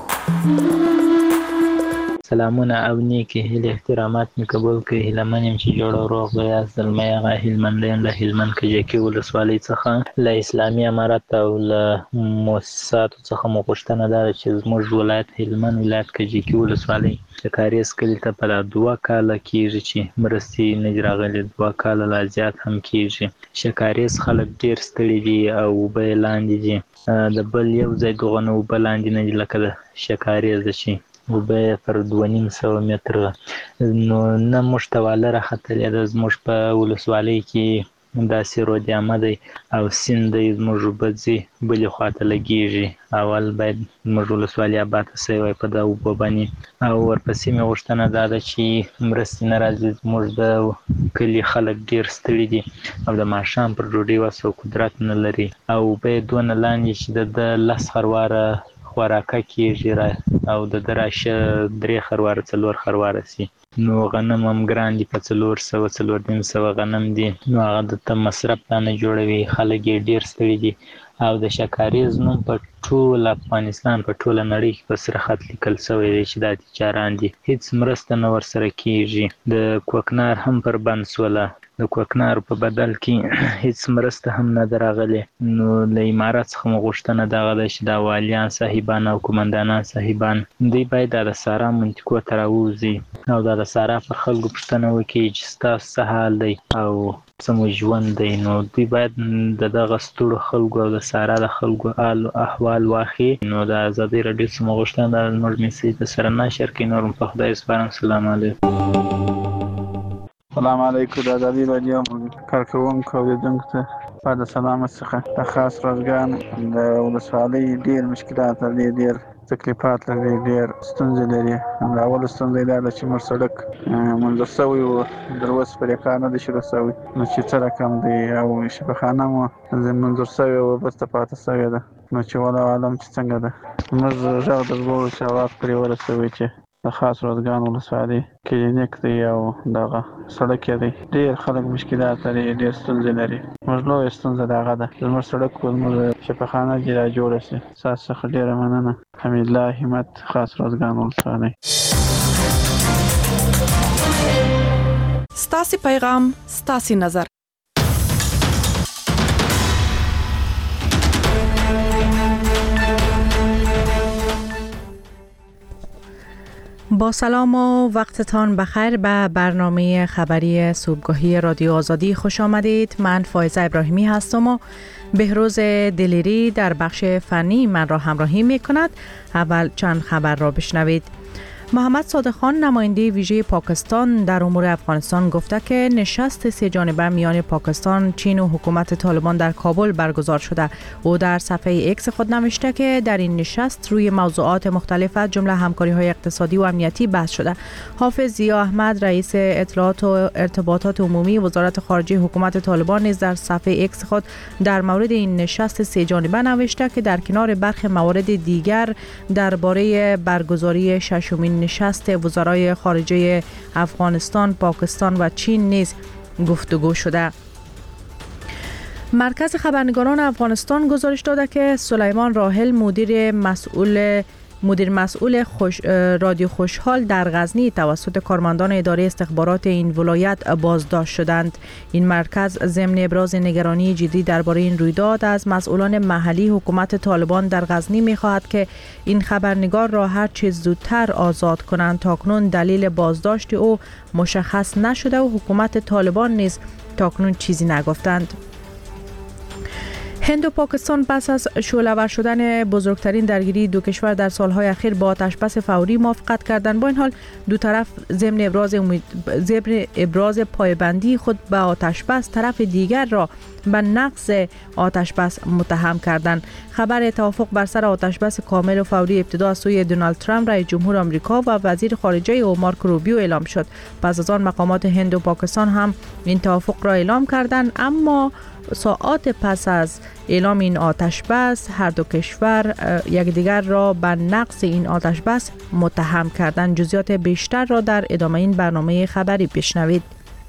سلامونه او نیکی هیله احترامات می قبول کړئ. هیله منم چې جوړ او روغ به یاست. زلمی هغه هلمندیان له هلمند کجکي ولسوالۍ څخه له اسلامي امارت او له مؤسساتو څخه مو غوښتنه ده چې زموږ ولایت هلمند ولایت کجکي ولسوالۍ د کاریز کلي ته په 2 کاله کېږي چې مرستې نه دي راغلي، 2 کاله لا زیات هم کېږي. شکاریز خلک ډېر ستړي دي او اوبه یې لاندې دي، د بل یو ځای دغه نه اوبه لاندې نه دي لکه د شکاریز ده چې اوبه پر 250 متره نو نه موږ ته واله راختلې ده. زموږ په ولسوالۍ کې داسې رود عامه دی او سیند دی، زموږ اوبه ځي بلې خواته لګېږي. اول باید زموږ ولسوالۍ اباده سوی وای په دا اوبه باندې او ورپسې مې غوښتنه دا ده چې مرستې نه راځي. زموږ د کلي خلک ډېر ستړي دي او د ماښام پر ډوډۍ وس او قدرت نه لري او اوبه یې دونه لاندې چې د 10 خرواره خوراکه کېږي او د راشه 3 خرواره 4 خرواره سي. نو غنم هم ګران دي په 400 غنم دي، نو هغه د مصرف نه جوړوي. خلک یې ډېر ستړي دي او د شکاریز نوم په ټول افغانستان په ټوله نړۍ کې په سره خط لیکل شوی دی چې دا تجاران دي، هیڅ مرسته نه ورسره کېږي. د کوکنار هم پر بند سوله، د کوکنار په بدل کې هیڅ مرسته هم نه راغلې. نو له امارات څخه مو غوښتنه دغه ده چې د والیان صاحبان او قومندانان صاحبان دوی باید د سارا منطقو ته راووځي او د سارا پر خلکو پوښتنه وکړي چې ستاسو څه حال دی او څه مو ژوند دی. نو دوی باید د دغه ستړو خلکو او د سارا د خلکو احوال واخلي. نو د ازادي راډیو څخه مو غوښتنه ده زموږ میسج د سره نشر کړئ. نور په خدای سپارم. سلام علیکم. السلام علیکم. د ازادي راډیو کارکوونکو او لیدونکو ته د سلامت څخه د خاص روزګان د ولسوالۍ ډېر مشکلات لري، ډېر تکلیفات لري، ډېر ستونزې لري. د اول ستونزه دا ده چې موږ سړک منظور شوی و، تر اوسه پرې کار نه دی شروع شوی، نو چې څه رقم دی او شفاخانه مو منظور شوی و وروسته پاتې شوې ده. نو چې والله عالم چې څنګه ده موږ غږ درلودو چې هغه پرې ورسوي چې د خاص روزګان ولسوالۍ کلینیک دی او دغه سړک دی. ډېر خلک مشکلات لري، ډېر ستونزې لري. موږ لویه ستونزه دغه ده، زموږ سړک زموږ شفاخانه چې را جوړه شي. ستاسو څخه ډېره مننه. حمیدالله همت، خاص روزګان ولسوالۍ. ستاسو پیغام، ستاسو نظر. با سلام و وقتتان بخیر به برنامه خبری صبحگاهی رادیو آزادی خوش آمدید. من فائزه ابراهیمی هستم و بهروز دلیری در بخش فنی من را همراهی می کند. اول چند خبر را بشنوید. محمد صادق خان نماینده ویژه پاکستان در امور افغانستان گفته که نشست سه جانبه میان پاکستان، چین و حکومت طالبان در کابل برگزار شده. او در صفحه ایکس خود نوشته که در این نشست روی موضوعات مختلف از جمله همکاری‌های اقتصادی و امنیتی بحث شده. حافظ ضیا احمد رئیس اطلاعات و ارتباطات عمومی وزارت خارجه حکومت طالبان نیز در صفحه ایکس خود در مورد این نشست سه جانبه نوشته که در کنار برخی موارد دیگر درباره برگزاری ششمین نشست وزرای خارجه افغانستان، پاکستان و چین نیز گفتگو شده. مرکز خبرنگاران افغانستان گزارش داده که سلیمان راحل مدیر مسئول رادیو خوشحال در غزنی توسط کارمندان اداره استخبارات این ولایت بازداشت شدند. این مرکز ضمن ابراز نگرانی جدی درباره این رویداد از مسئولان محلی حکومت طالبان در غزنی می‌خواهد که این خبرنگار را هر چه زودتر آزاد کنند. تاکنون دلیل بازداشت او مشخص نشده و حکومت طالبان نیز تاکنون چیزی نگفتند. هند و پاکستان پس از شعله‌ور شدن بزرگترین درگیری دو کشور در سالهای اخیر با آتشبس فوری موافقت کردند. با این حال دو طرف ضمن ابراز پایبندی خود به آتشبس طرف دیگر را به نقض آتشبس متهم کردند. خبر توافق بر سر آتشبس کامل و فوری ابتدا از سوی دونالد ترامپ رئیس جمهور آمریکا و وزیر خارجه او مارک روبیو اعلام شد. پس از آن مقامات هند و پاکستان هم این توافق را اعلام کردند، اما ساعات پس از اعلام این آتشبس هر دو کشور یکدیگر را به نقض این آتشبس متهم کردند. جزئیات بیشتر را در ادامه این برنامه خبری بشنوید.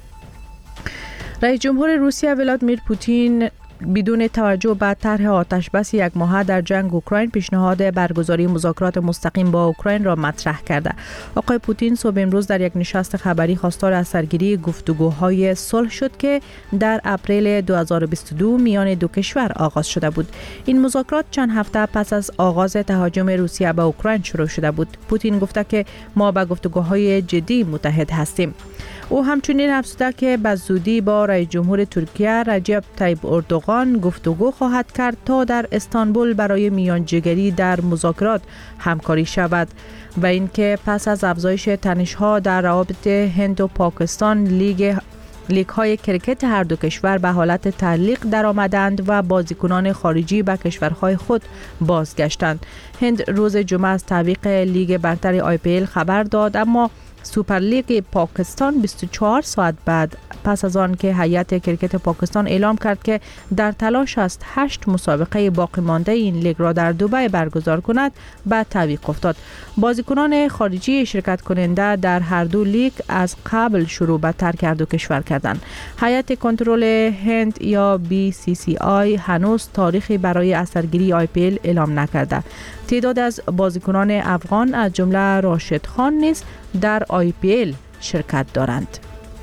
رئیس جمهور روسیه ولادیمیر پوتین بدون توجه به طرح آتشبس یک ماهه در جنگ اوکراین پیشنهاد برگزاری مذاکرات مستقیم با اوکراین را مطرح کرده. آقای پوتین صبح امروز در یک نشست خبری خواستار از سرگیری گفتگوهای صلح شد که در اپریل 2022 میان دو کشور آغاز شده بود. این مذاکرات چند هفته پس از آغاز تهاجم روسیه به اوکراین شروع شده بود. پوتین گفته که ما به گفتگوهای جدی متحد هستیم. او همچنین افزوده که به زودی با رئیس جمهور ترکیه رجب طیب اردوغان گفتگو خواهد کرد تا در استانبول برای میانجیگری در مذاکرات همکاری شود و اینکه پس از افزایش تنش‌ها در روابط هند و پاکستان لیگ های کرکت هر دو کشور به حالت تعلیق درآمدند و بازیکنان خارجی به کشورهای خود بازگشتند. هند روز جمعه از تعویق لیگ برتر IPL خبر داد، اما سوپرلیگ پاکستان 24 ساعت بعد پس از آن که هیئت کرکت پاکستان اعلام کرد که در تلاش است 8 مسابقه باقی مانده این لیگ را در دبی برگزار کند به تعویق افتاد. بازیکنان خارجی شرکت کننده در هر دو لیگ از قبل شروع به ترک هر دو کشور کردند. هیئت کنترل هند یا BCCI هنوز تاریخی برای اثرگیری IPL اعلام نکرده. تعداد از بازیکنان افغان از جمله راشد خان نیز در IPL شرکت دارند.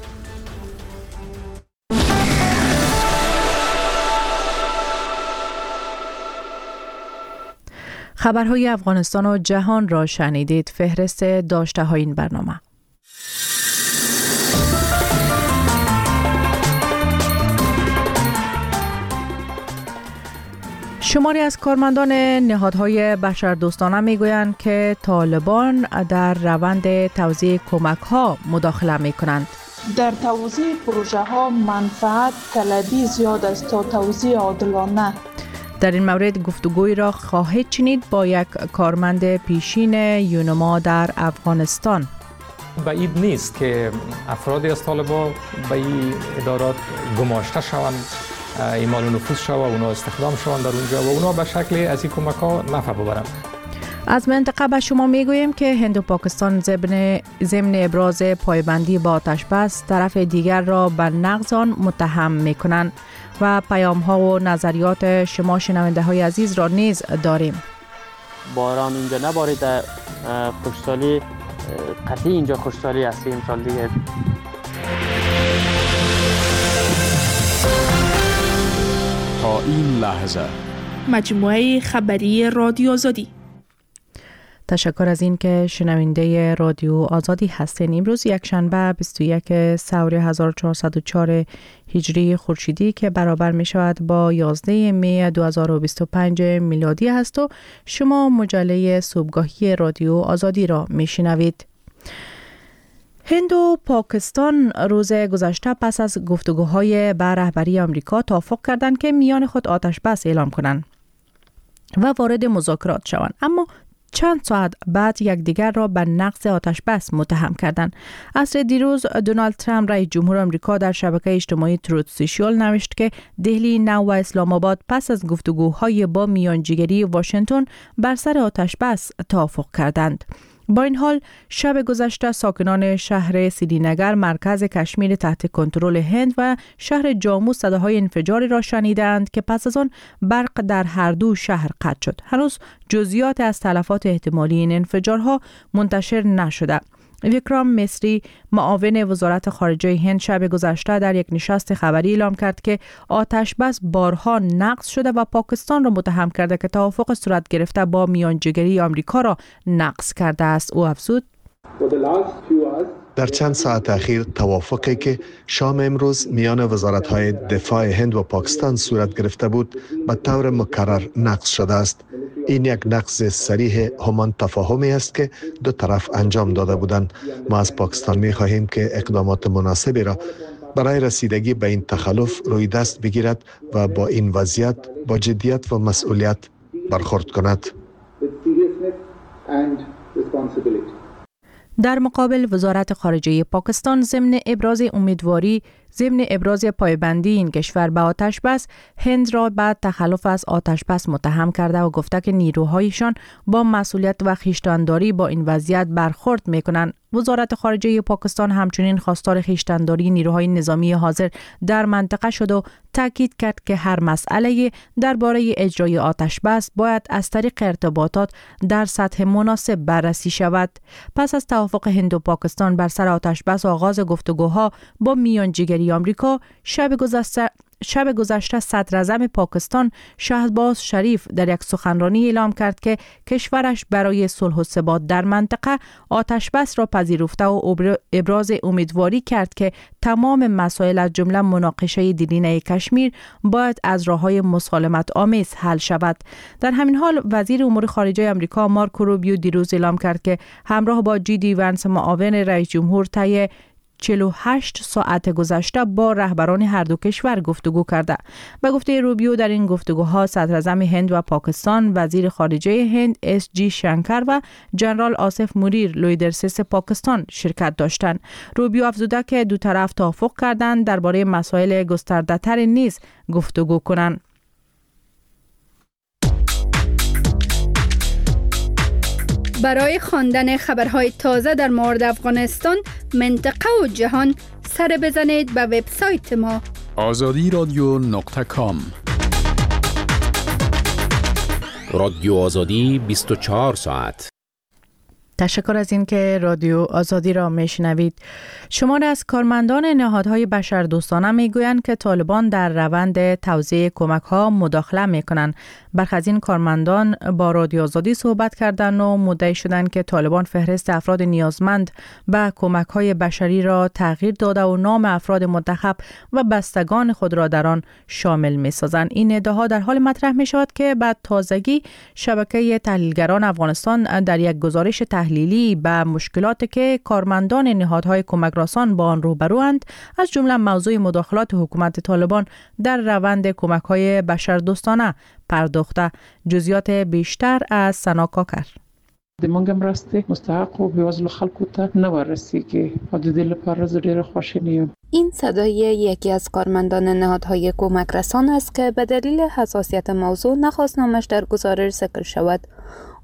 خبرهای افغانستان و جهان را شنیدید. فهرست داشته های این برنامه. شماری از کارمندان نهادهای بشردوستانه میگویند که طالبان در روند توزیع کمک‌ها مداخله می‌کنند. در توزیع پروژه ها منفعت طلبی زیاد است تا توزیع عادلانه. در این مورد گفتگوی را خواهید شنید با یک کارمند پیشین یونما در افغانستان. بعید نیست که افرادی از طالبان به این ادارات گماشته شوند، ایمال و نفوذ شوند، اونا استخدام شوند در اونجا و اونا به شکل از این کمک ها نفع ببرند. از منطقه به شما میگوییم که هند و پاکستان ضمن ابراز پایبندی با آتش بس طرف دیگر را به نقض آن متهم میکنند و پیام ها و نظریات شما شنونده های عزیز را نیز داریم. باران اینجا نباریده، خوشحالی قطعی اینجا خوشحالی هستی امسال دیگه. تا این لحظه مجموعه خبری رادیو آزادی. تشکر از این که شنونده رادیو آزادی هستین. امروز یکشنبه 21 سور 1404 هجری خورشیدی که برابر می شود با 11 می 2025 میلادی است و شما مجله صبحگاهی رادیو آزادی را می شنوید. هند و پاکستان روز گذشته پس از گفتگوهای با رهبری آمریکا توافق کردند که میان خود آتش بس اعلام کنند و وارد مذاکرات شوند، اما چند ساعت بعد یکدیگر را به نقض آتش بس متهم کردند. عصر دیروز دونالد ترامپ رئیس جمهور آمریکا در شبکه اجتماعی تروت سوشیال نوشت که دهلی، نو و اسلام آباد پس از گفتگوهای با میانجیگری واشنگتن بر سر آتش بس توافق کردند. با این حال شب گذشته ساکنان شهر سرینگر مرکز کشمیر تحت کنترل هند و شهر جامو صداهای انفجاری را شنیدند که پس از آن برق در هر دو شهر قطع شد. هنوز جزئیات از تلفات احتمالی این انفجارها منتشر نشده. ویکرام مصری معاون وزارت خارجه هند شب گذشته در یک نشست خبری اعلام کرد که آتش بس بارها نقض شده و پاکستان را متهم کرده که توافق صورت گرفته با میانجیگری آمریکا را نقض کرده است. او افزود: در چند ساعت اخیر توافقی که شام امروز میان وزارت‌های دفاع هند و پاکستان صورت گرفته بود به طور مکرر نقض شده است. این یک نقض صریح همان تفاهمی است که دو طرف انجام داده بودند. ما از پاکستان می‌خواهیم که اقدامات مناسبی را برای رسیدگی به این تخلف روی دست بگیرد و با این وضعیت با جدیت و مسئولیت برخورد کند. در مقابل وزارت خارجه پاکستان ضمن ابراز پایبندی این کشور به آتش بس هند را بعد تخلف از آتش بس متهم کرده و گفته که نیروهایشان با مسئولیت و خویشتنداری با این وضعیت برخورد میکنند. وزارت خارجه پاکستان همچنین خواستار خویشتنداری نیروهای نظامی حاضر در منطقه شد و تاکید کرد که هر مسئله درباره اجرای آتش بس باید از طریق ارتباطات در سطح مناسب بررسی شود. پس از توافق هند و پاکستان بر سر آتش بس آغاز گفتگوها با میانجیگری آمریکا، شب گذشته صدر اعظم پاکستان شهباز شریف در یک سخنرانی اعلام کرد که کشورش برای صلح و ثبات در منطقه آتش بس را پذیرفته و ابراز امیدواری کرد که تمام مسائل از جمله مناقشه دیرینه کشمیر باید از راه‌های مسالمت آمیز حل شود. در همین حال وزیر امور خارجه آمریکا مارکو روبیو دیروز اعلام کرد که همراه با جی دی ونس معاون رئیس جمهور طی 48 ساعت گذشته با رهبران هر دو کشور گفتگو کرده. به گفته روبیو در این گفتگوها صدر اعظم هند و پاکستان، وزیر خارجه هند اس جی شنکر و جنرال آصف موریر لیدرسیس پاکستان شرکت داشتند. روبیو افزوده که دو طرف توافق کردند درباره مسائل گسترده‌تر نیز گفتگو کنند. برای خواندن خبرهای تازه در مورد افغانستان، منطقه و جهان سر بزنید به وبسایت ما azadiradio.com. رادیو آزادی 24 ساعت. تشکر از این که رادیو آزادی را میشنوید. شماری از کارمندان نهادهای بشردوستانه میگویند که طالبان در روند توزیع کمک‌ها مداخله میکنند. برخی از این کارمندان با رادیو آزادی صحبت کردند و مدعی شدند که طالبان فهرست افراد نیازمند به کمک‌های بشری را تغییر داده و نام افراد منتخب و بستگان خود را در آن شامل می‌سازند. این ادعاها در حال مطرح می‌شود که بعد تازگی شبکه تحلیلگران افغانستان در یک گزارش تحلیلی به مشکلاتی که کارمندان نهادهای کمک رسان با آن روبروند، از جمله موضوع مداخلات حکومت طالبان در روند کمک‌های بشردوستانه پرداخته. جزئیات بیشتر از سنا کاکر. د مونږ مرستې مستحق او بېوزلو خلکو ته نه ورسیږي او د دې لپاره زه ډېره خوشحاله یم. این صدای یکی از کارمندان نهادهای کمک رسان است که به دلیل حساسیت موضوع نخواست نامش در گزارش ذکر شود.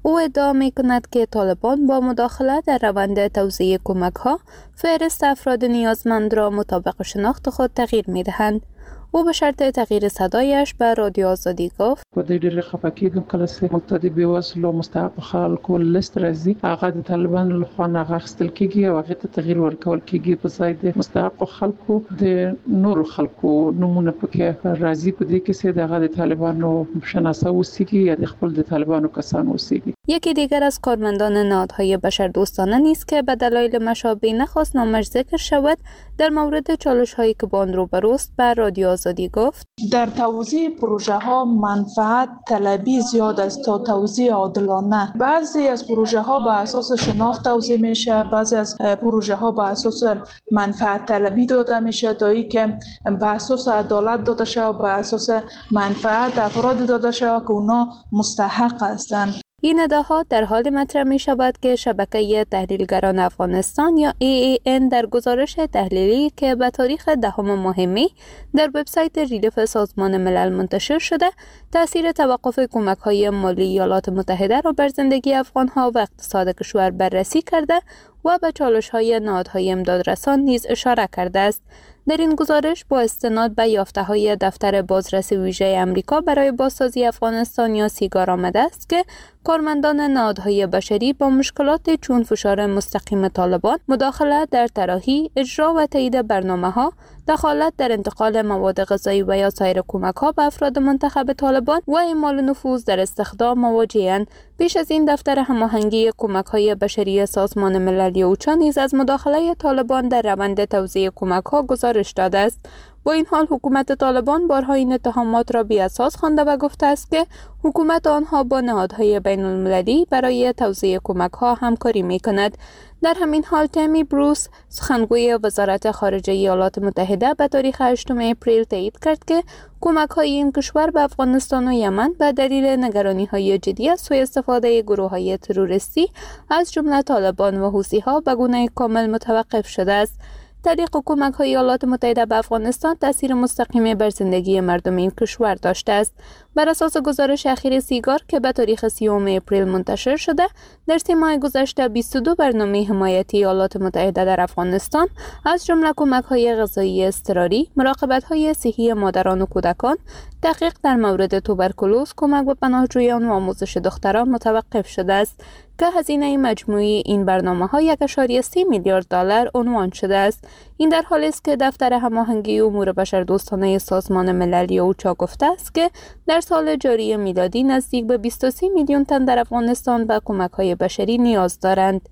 او ادعا می کند که طالبان با مداخله در روند توزیع کمک ها فهرست افراد نیازمند را مطابق شناخت خود تغییر می دهند. او به شرط تغییر صدایش به رادیو آزادی گفت په دې ډېر خفه کېږم کله چې مقتدي بېوزلو مستحق خلکو لیست راځي هغه د طالبانو لخوا نه اخیستل کېږي او هغې ته تغییر ورکول کېږي په ځای د مستحقو خلکو د نورو خلکو نومونه پکې راځي په دې کې چې دغه د طالبانو شناسه اوسیږي یا د خپل د طالبانو کسان اوسیږي. یکی دیگر از کارمندان نهادهای بشردوستانه نیز که به دلایل مشابه نخواست نامش ذکر شود در مورد چالش‌هایی که با آن روبروست به رادیو آزادی گفت در توزیع پروژه ها منفعت طلبی زیاد است تا توزیع عادلانه. بعضی از پروژه ها به اساس شناخت توزیع میشه، بعضی از پروژه ها به اساس منفعت طلبی داده میشه تا اینکه به اساس عدالت داده شه و به اساس منفعت افراد داده شه که اونا مستحق هستند. این ادعاها در حال مطرح می شود که شبکه تحلیلگران افغانستان یا AAN در گزارش تحلیلی که به تاریخ 10 ماه می در وبسایت ریلیف سازمان ملل منتشر شده تاثیر توقف کمک‌های مالی ایالات متحده را بر زندگی افغان‌ها و اقتصاد کشور بررسی کرده و به چالش‌های نهادهای امدادرسان نیز اشاره کرده است. در این گزارش با استناد به یافته‌های دفتر بازرسی ویژه آمریکا برای بازسازی افغانستان یا سیگار آمده است که کارمندان نهادهای بشری با مشکلات چون فشار مستقیم طالبان، مداخله در طراحی، اجرا و تایید برنامه‌ها، دخالت در انتقال مواد غذایی و یا سایر کمک‌ها به افراد منتخب طالبان و اعمال نفوذ در استخدام مواجه‌اند. پیش از این دفتر هماهنگی کمک‌های بشری سازمان ملل اوچا نیز از مداخله طالبان در روند توزیع کمک‌ها گزارش داده است. با این حال حکومت طالبان بارها این اتهامات را بی اساس خوانده و گفته است که حکومت آنها با نهادهای بین المللی برای توزیع کمک‌ها همکاری می‌کند. در همین حال تامی بروس سخنگوی وزارت خارجه ایالات متحده به تاریخ 8 اپریل تایید کرد که کمک‌های این کشور به افغانستان و یمن به دلیل نگرانی‌های جدی از سوء استفاده گروه‌های تروریستی از جمله طالبان و حوثی‌ها به گونه کامل متوقف شده است. تعلیق کمک‌های ایالات متحده به افغانستان تاثیر مستقیمی بر زندگی مردم این کشور داشته است. بر اساس گزارش اخیر سیگار که به تاریخ 30 اپریل منتشر شده، در 3 ماه گذشته 22 برنامه حمایتی ایالات متحده در افغانستان از جمله کمک‌های غذایی اضطراری، مراقبت‌های صحی مادران و کودکان، تحقیق در مورد توبرکولوز، کمک به پناهجویان و آموزش دختران متوقف شده است که هزینه مجموعی این برنامه‌ها 1.3 میلیارد دلار عنوان شده است. این در حالی است که دفتر هماهنگی امور بشردوستانه سازمان ملل اوچا گفته است که در سال جاری میلادی نزدیک به 23 میلیون تن در افغانستان به کمک‌های بشری نیاز دارند.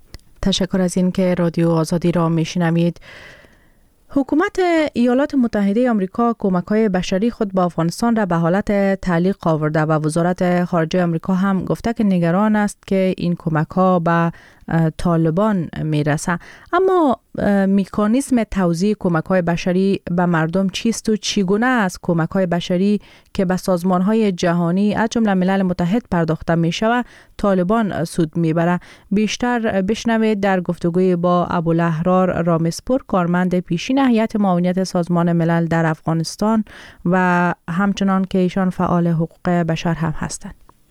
تشکر از این که رادیو آزادی را میشنوید. حکومت ایالات متحده آمریکا کمک‌های بشری خود با افغانستان را به حالت تعلیق آورده و وزارت خارجه آمریکا هم گفته که نگران است که این کمک‌ها به طالبان میرسه. اما مکانیزم توزیع کمک‌های بشری به مردم چیست و چگونه است کمک‌های بشری که به سازمان‌های جهانی از جمله ملل متحد پرداخته می‌شود طالبان سود میبره؟ بیشتر بشنوید در گفتگوی با ابوالاحرار رامسپور، کارمند پیشین هیئت معاونیت سازمان ملل در افغانستان و همچنان که ایشان فعال حقوق بشر هم هستند.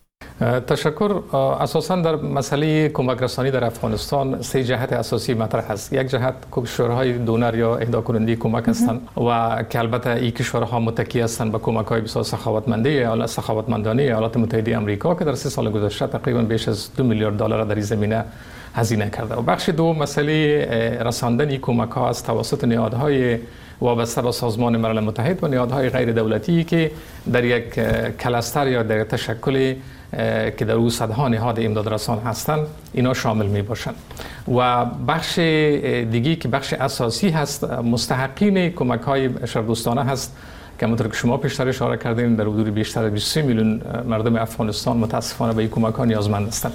تشکر. اساساً در مسئله کمک رسانی در افغانستان 3 جهت اساسی مطرح است. یک جهت کشورهای دونر یا اهدا کننده کمک هستند و که البته این کشورها متکی هستند به کمک‌های بسیار سخاوتمندانه ایالات متحده آمریکا که در 3 سال گذشته تقریبا بیش از 2 میلیارد دلار در این زمینه هزینه کرده. و بخش دوم مسئله رساندن کمک‌ها از توسط نهادهای وابسته به سازمان ملل متحد و نهادهای غیر دولتی که در یک کلاستر یا در تشکل که در او صدها نهاد امدادرسان هستند اینا شامل می باشند. و بخش دیگی که بخش اساسی هست مستحقین کمک های بشردوستانه هست که همونطور که شما پیشتر اشاره کردین در حدود بیشتر از 23 میلیون مردم افغانستان متاسفانه به این کمک ها نیازمند هستند.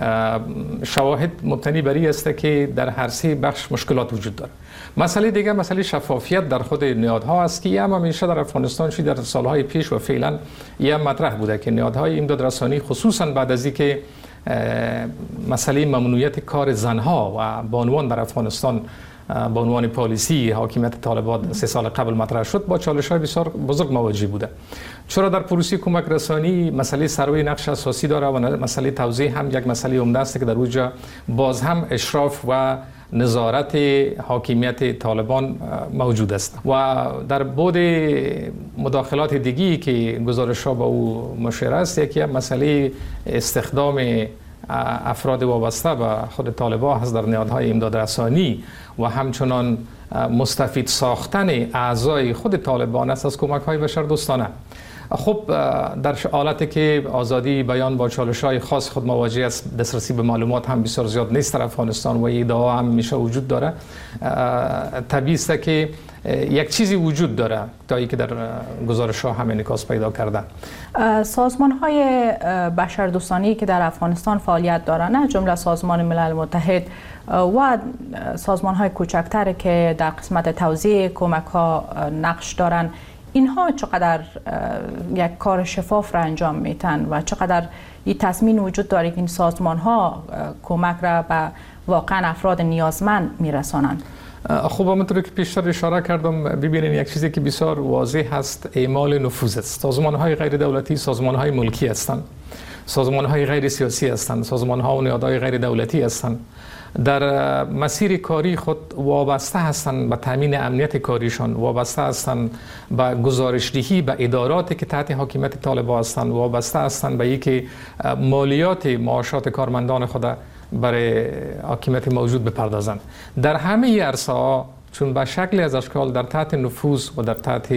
شواهد مبتنی بر این است که در هر 3 بخش مشکلات وجود داره. مسئله دیگه مسئله شفافیت در خود نهادها است که هم همیشه در افغانستان در سالهای پیش و فعلا یه مطرح بوده که نهادهای امدادرسانی خصوصا بعد از اینکه مسئله ممنوعیت کار زنها و بانوان در افغانستان به عنوان پالیسی حاکمیت طالبان 3 سال قبل مطرح شد با چالش‌های بسیار بزرگ مواجه بوده. چرا در پروسه کمک رسانی مسئله سروی نقش اساسی داره و مسئله توزیع هم یک مسئله عمده است که در اونجا باز هم اشراف و نظارت حاکمیت طالبان موجود است و در بعد مداخلات دیگی که گزارش‌ها با او مشیر است، یکی مسئله استخدام افراد وابسته به خود طالبان هست در نهادهای امداد رسانی و همچنان مستفید ساختن اعضای خود طالبان است از کمک‌های بشردوستانه. خب در حالتی که آزادی بیان با چالش‌های خاص خود مواجه است، دسترسی به معلومات هم بسیار زیاد نیست در افغانستان و ادعا هم میشه وجود داره، طبیعی است که یک چیزی وجود داره تا اینکه در گزارش‌ها هم انعکاس پیدا کرده. سازمان‌های بشردوستانی که در افغانستان فعالیت دارند، از جمله سازمان ملل متحد و سازمان‌های کوچکتر که در قسمت توزیع کمک‌ها نقش دارند، اینها چقدر یک کار شفاف را انجام میتن و چقدر این تصمیم وجود داره که این سازمان‌ها کمک را به واقعا افراد نیازمند میرسانند؟ خب همونطور که پیشتر اشاره کردم، ببینید یک چیزی که بسیار واضح هست اعمال نفوذ است. سازمان‌های غیر دولتی سازمان‌های ملکی هستند، سازمان‌های غیر سیاسی هستند، سازمان‌ها و نهادهای غیر دولتی هستند. در مسیر کاری خود وابسته هستند به تامین امنیت کاریشان، وابسته هستند به گزارشدهی به اداراتی که تحت حاکمیت طالبان هستند، وابسته هستند به اینکه مالیات معاشات کارمندان خود برای حاکمیت موجود بپردازند. در همه عرصه‌ها چون به شکلی از اشکال در تحت نفوذ و در تحت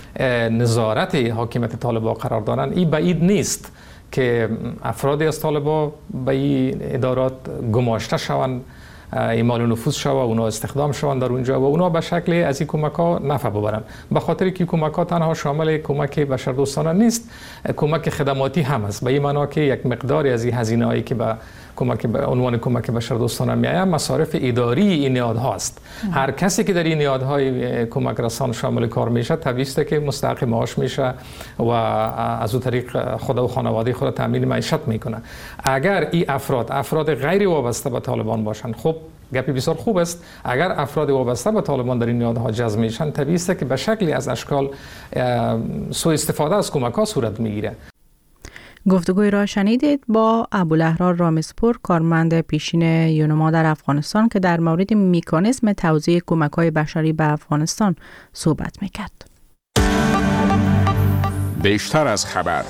نظارت حاکمیت طالبان قرار دارند، این بعید نیست که افرادی از طالبان به این ادارات گماشته شوند، اعمال نفوذ شوند، اونا استخدام شوند در اونجا و اونا به شکلی از این کمک‌ها نفع ببرند. به خاطر که کمک‌ها تنها شامل کمک بشردوستانه نیست، کمک خدماتی هم است. به این معنا که یک مقداری از این هزینه‌هایی که به عنوان کمک بشردوستانه میآید مصارف اداری این نهادها است. هر کسی که در این نهادهای کمک رسان شامل کار میشه طبیعی است که مستحق معاش میشه و از اون طریق خود و خانواده خود تامین معیشت میکنه. اگر این افراد غیر وابسته به طالبان باشند، خب گپی بسیار خوب است. اگر افراد وابسته به طالبان در این نهادها جذب میشن، طبیعی است که به شکلی از اشکال سوء استفاده از کمک‌ها صورت میگیره. گفتگوی را شنیدید با ابوالاحرار رامزپور، کارمند پیشین یونما در افغانستان که در مورد مکانیزم توزیع کمک‌های بشری به افغانستان صحبت میکرد. بیشتر از خبر.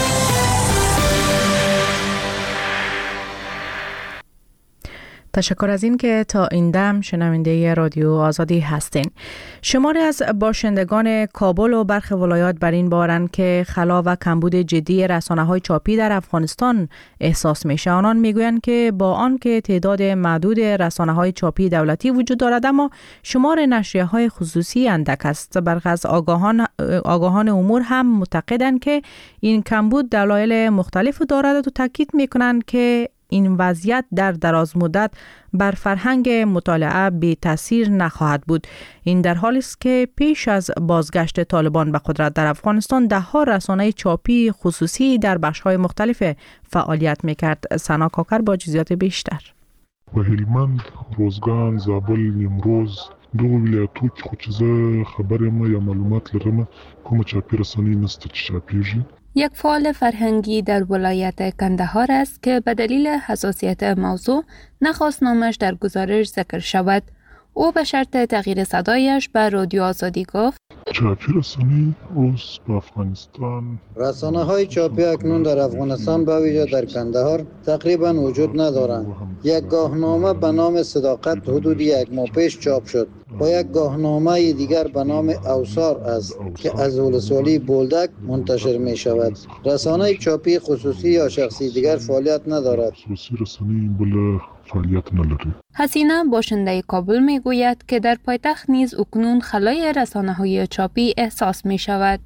تشکر از این که تا این دم شنونده رادیو آزادی هستین. شماری از باشندگان کابل و برخی ولایات بر این بارند که خلا و کمبود جدی رسانه‌های چاپی در افغانستان احساس میشه. آنان میگویند که با آنکه تعداد معدود رسانه‌های چاپی دولتی وجود دارد، اما شمار نشریه‌های خصوصی اندک است. برخی از آگاهان امور هم معتقدند که این کمبود دلایل مختلف دارد و تاکید میکنند که این وضعیت در دراز مدت بر فرهنگ مطالعه بی تاثیر نخواهد بود. این در حالی است که پیش از بازگشت طالبان به قدرت در افغانستان ده‌ها رسانه چاپی خصوصی در بخش‌های مختلف فعالیت می‌کرد. سنا کاکر با جزئیات بیشتر. په هلمند، روزګان، زابل، نیمروز دغه ولایتو کې خو چې زه خبر یم یا معلومات لرم کومه چاپی رسنۍ نشته چې چاپیږي. یک فعال فرهنگی در ولایت کندهار است که به دلیل حساسیت موضوع نخواست نامش در گزارش ذکر شود. او به شرط تغییر صدایش به رادیو آزادی گفت: چاپی رسانه‌ای اوس په افغانستان، رسانه‌های چاپی اکنون در افغانستان به ویژه در کندهار تقریبا وجود ندارند. یک گاهنامه به نام صداقت حدود یک ماه پیش چاپ شد و یک گاهنامه دیگر به نام اوسار است که از ولسوالی بولدک منتشر می شود. رسانه چاپی خصوصی یا شخصی دیگر فعالیت ندارد. خصوصی رسانه‌ای بله فعالیت ندارد. حسینه باشنده کابل می گوید که در پایتخت نیز اکنون خلای رسانه‌های چاپی احساس می شود.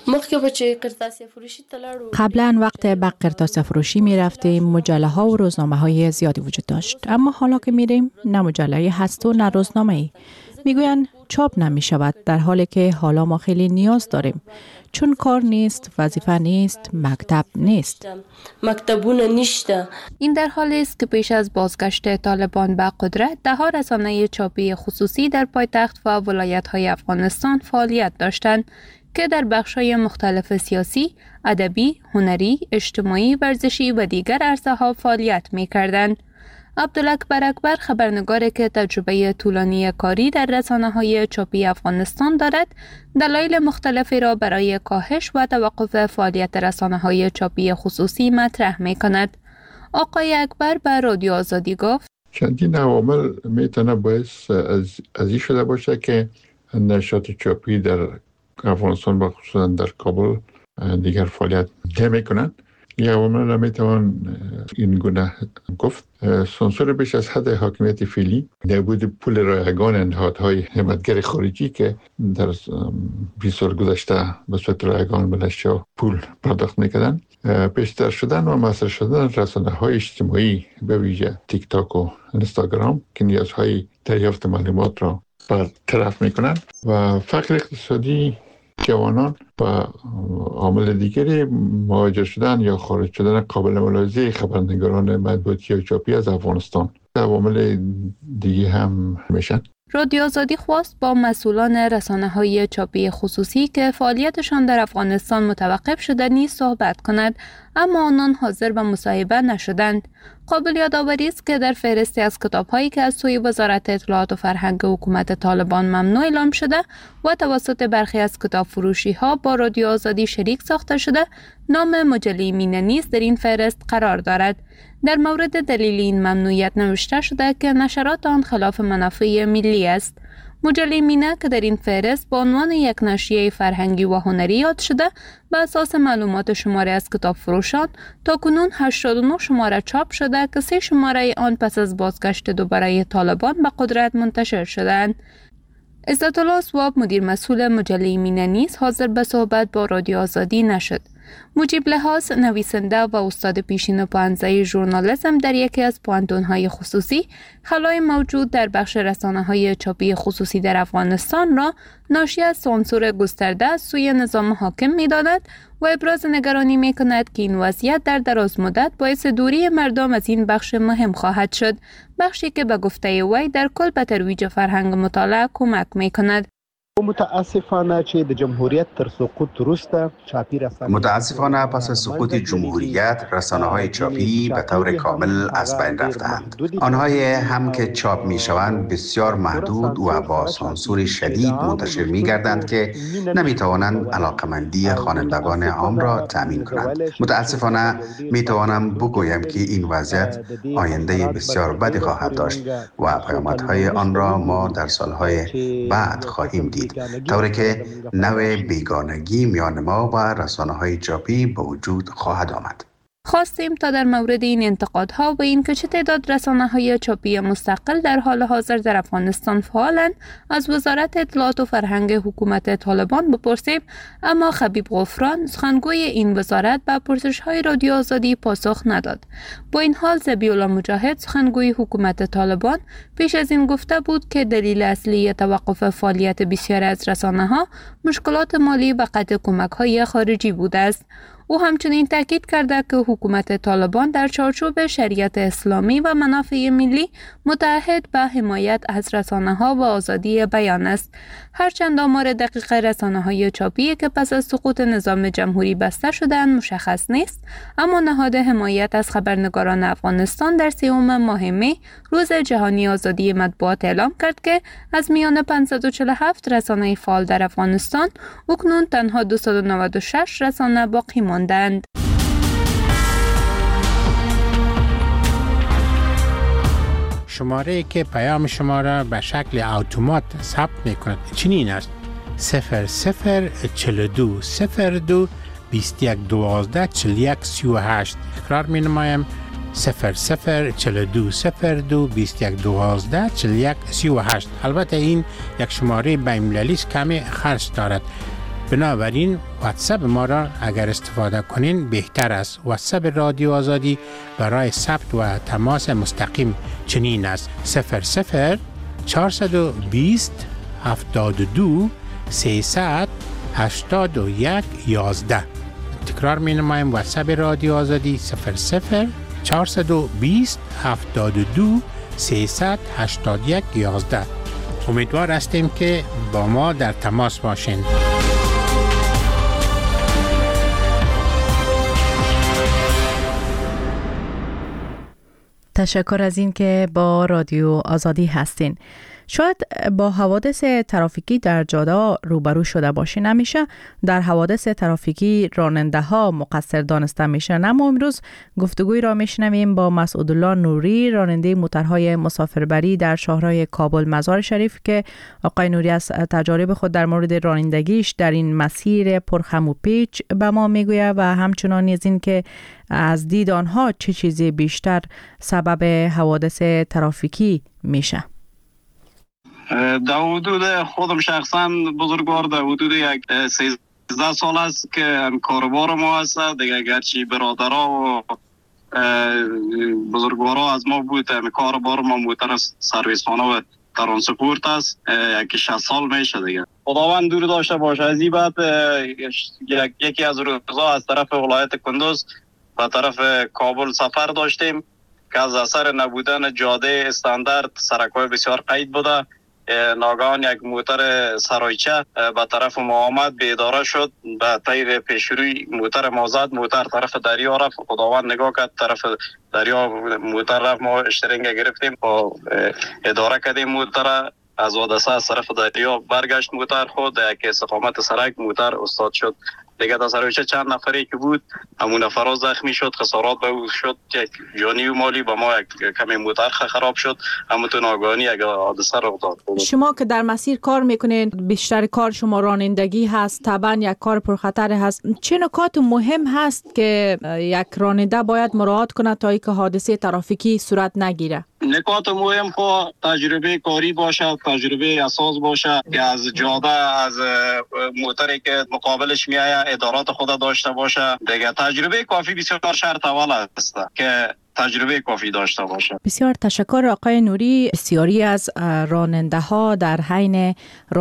قبلا وقت به قرطاس فروشی می رفتیم، مجله ها و روزنامه های زیادی وجود داشت، اما حالا که میریم نه مجله هست و نه روزنامه ای. میگویند چاپ نمی شود، در حالی که حالا ما خیلی نیاز داریم. چون کار نیست، وظیفه نیست، مکتب نیست. مکتبونه نیست. این در حالی است که پیش از بازگشت طالبان به قدرت ده‌ها رسانه چاپی خصوصی در پایتخت و ولایت‌های افغانستان فعالیت داشتند که در بخش‌های مختلف سیاسی، ادبی، هنری، اجتماعی، ورزشی و دیگر عرصه‌ها فعالیت می‌کردند. عبدالاکبر اکبر خبرنگاری که تجربه طولانی کاری در رسانه‌های چاپی افغانستان دارد، دلایل مختلفی را برای کاهش و توقف فعالیت رسانه‌های چاپی خصوصی مطرح می‌کند. آقای اکبر به رادیو آزادی گفت: چندین عوامل میتونه باعث از این شده باشه که نشریات چاپی در افغانستان و خصوصا در کابل دیگر فعالیت نمی‌کنند. یا عوامل میتوان این گونه گفت: سانسور بیش از حد حاکمیت فعلی، نبود پول رایگان نهادهای حمایتگر خارجی که در 20 سال گذشته به صورت رایگان به نشریات پول پرداخت میکردن، بیشتر شدن و مؤثر شدن رسانه‌های اجتماعی به ویژه تیک تاک و اینستاگرام که نیازهای دریافت معلومات را برطرف میکنند و فقر اقتصادی جوانان و عامل دیگری مهاجر شدن یا خارج شدن قابل ملاحظه خبرنگاران مطبوعاتی و چاپی از افغانستان عوامل دیگه هم میشن. رادیو آزادی خواست با مسئولان رسانه‌های چاپی خصوصی که فعالیتشان در افغانستان متوقف شده نیز صحبت کند، اما آنان حاضر به مصاحبه نشدند. قابل یادآوری است که در فهرستی از کتاب‌هایی که از سوی وزارت اطلاعات و فرهنگ حکومت طالبان ممنوع اعلام شده و توسط برخی از کتاب فروشی‌ها با رادیو آزادی شریک ساخته شده، نام مجله مینه نیز در این فهرست قرار دارد. در مورد دلیل این ممنوعیت نوشته شده که نشرات آن خلاف منافع ملی است. مجله مینه که در این فهرست با عنوان یک نشریه فرهنگی و هنری یاد شده، به اساس معلومات شماره از کتاب فروشان تاکنون 89 شماره چاپ شده که 3 شماره آن پس از بازگشت دوباره طالبان به قدرت منتشر شدند. عزت الله اسواب مدیر مسئول مجله مینه نیز حاضر به صحبت با رادیو آزادی نشد. مجیب لحاظ نویسنده و استاد پیشین پوهنځی ژورنالیسم در یکی از پوهنتون‌های خصوصی، خلای موجود در بخش رسانه‌های چاپی خصوصی در افغانستان را ناشی از سانسور گسترده از سوی نظام حاکم می‌داند و ابراز نگرانی می‌کند که این وضعیت در دراز مدت باعث دوری مردم از این بخش مهم خواهد شد، بخشی که به گفته وی در کل به ترویج فرهنگ مطالعه کمک می‌کند. متاسفانه چې د جمهوریت تر سقوط وروسته چاپی رسانه‌های متاسفانه پس از سقوط جمهوریت رسانه‌های چاپی به طور کامل از بین رفتند. آنهایی هم که چاپ می‌شوند بسیار محدود و با سانسور شدید منتشر می‌گردند که نمی‌توانند علاقمندی خوانندگان عام را تأمین کنند. متاسفانه می‌توانم بگویم که این وضعیت آینده بسیار بدی خواهد داشت و پیامدهای آن را ما در سال‌های بعد خواهیم دید، طوری که نوع بیگانگی میان ما و رسانه‌های چاپی به وجود خواهد آمد. خواستیم تا در مورد این انتقادها و این که چه تعداد رسانه‌های چاپی مستقل در حال حاضر در افغانستان فعالند از وزارت اطلاعات و فرهنگ حکومت طالبان بپرسیم، اما خبیب غفران سخنگوی این وزارت به پرسش‌های رادیو آزادی پاسخ نداد. با این حال ذبیح‌الله مجاهد سخنگوی حکومت طالبان پیش از این گفته بود که دلیل اصلی توقف فعالیت بسیاری از رسانه‌ها مشکلات مالی و قطع کمک‌های خارجی بوده است. او همچنین تاکید کرده که حکومت طالبان در چارچوب شریعت اسلامی و منافع ملی متعهد به حمایت از رسانه‌ها و آزادی بیان است. هرچند آمار دقیق رسانه‌های چاپی که پس از سقوط نظام جمهوری بسته شدند مشخص نیست، اما نهاد حمایت از خبرنگاران افغانستان در 3 ماه می روز جهانی آزادی مطبوعات اعلام کرد که از میان 547 رسانه فعال در افغانستان اکنون تنها 296 رسانه باقی ماندند. شماره که پیام شما را به شکل اتومات ثبت می‌کند چنین است: 0042 02 21 12 41 38. تکرار می‌نمایم: 0042 02 21 12 41 38. البته این یک شماره بین‌المللی است، کمی خرج دارد، بنابراین واتساپ ما را اگر استفاده کنین بهتر است. واتساپ رادیو آزادی برای ثبت و تماس مستقیم چنین است: 00 420 72 300 81 11. تکرار می نمایم. واتساپ رادیو آزادی 00 420 72 381 11. امیدوار هستیم که با ما در تماس باشین. تشکر از این که با رادیو آزادی هستین. شاید با حوادث ترافیکی در جاده روبرو شده باشین. همیشه در حوادث ترافیکی راننده ها مقصر دانسته میشن، اما امروز گفتگوی را میشنویم با مسعودالله نوری، راننده موترهای مسافربری در شاهراه کابل مزار شریف، که آقای نوری از تجارب خود در مورد رانندگیش در این مسیر پرخم و پیچ به ما میگوید و همچنان از این که از دید آنها چه چیزی بیشتر سبب حوادث ترافیکی میشه. در حدود خودم شخصا بزرگوار در حدود 13 سال است که کاروبار ما هست دیگه، گرچه برادرها و بزرگوارا از ما بود. کاروبار ما موتر سرویس خانه و ترانسپورت است. 6 سال میشه دیگه. خداوند دور داشته باشه. از این بعد یکی از روزها از طرف ولایت کندوز به طرف کابل سفر داشتیم که از اثر نبودن جاده استاندارد سرک‌های بسیار قید بوده، ناگهان یک موتر سرایچه به طرف ما آمد، بی‌اداره شد، به طیر پیشروی موتر ما زد، موتر طرف دریا رفت. خداوند نگاه کرد طرف دریا موتر رفت، ما اشترینگ گرفتیم و اداره کردیم موتر. از حادثه از طرف دریا برگشت موتر خود، یک استقامت سرک موتر استاد شد دیگه. در سرایچه چند نفری که بود همون نفرها زخمی شد، خسارات به او شد، یک جانی و مالی به ما یک کمی موتر خراب شد، همونطور ناگهانی یک حادثه رخ داد. شما که در مسیر کار میکنین، بیشتر کار شما رانندگی هست، طبعا یک کار پرخطر هست. چه نکات مهم هست که یک راننده باید مراعات کنه تا اینکه حادثه ترافیکی صورت نگیره؟ نکات مهم خو تجربه کاری باشه، تجربه اساس باشه که از جاده از موتری که مقابلش میآید ادارات خود داشته باشه دیگه. تجربه کافی بسیار شرط اول است که تجربه کافی داشته باشه. بسیار تشکر آقای نوری. بسیاری از راننده ها در حین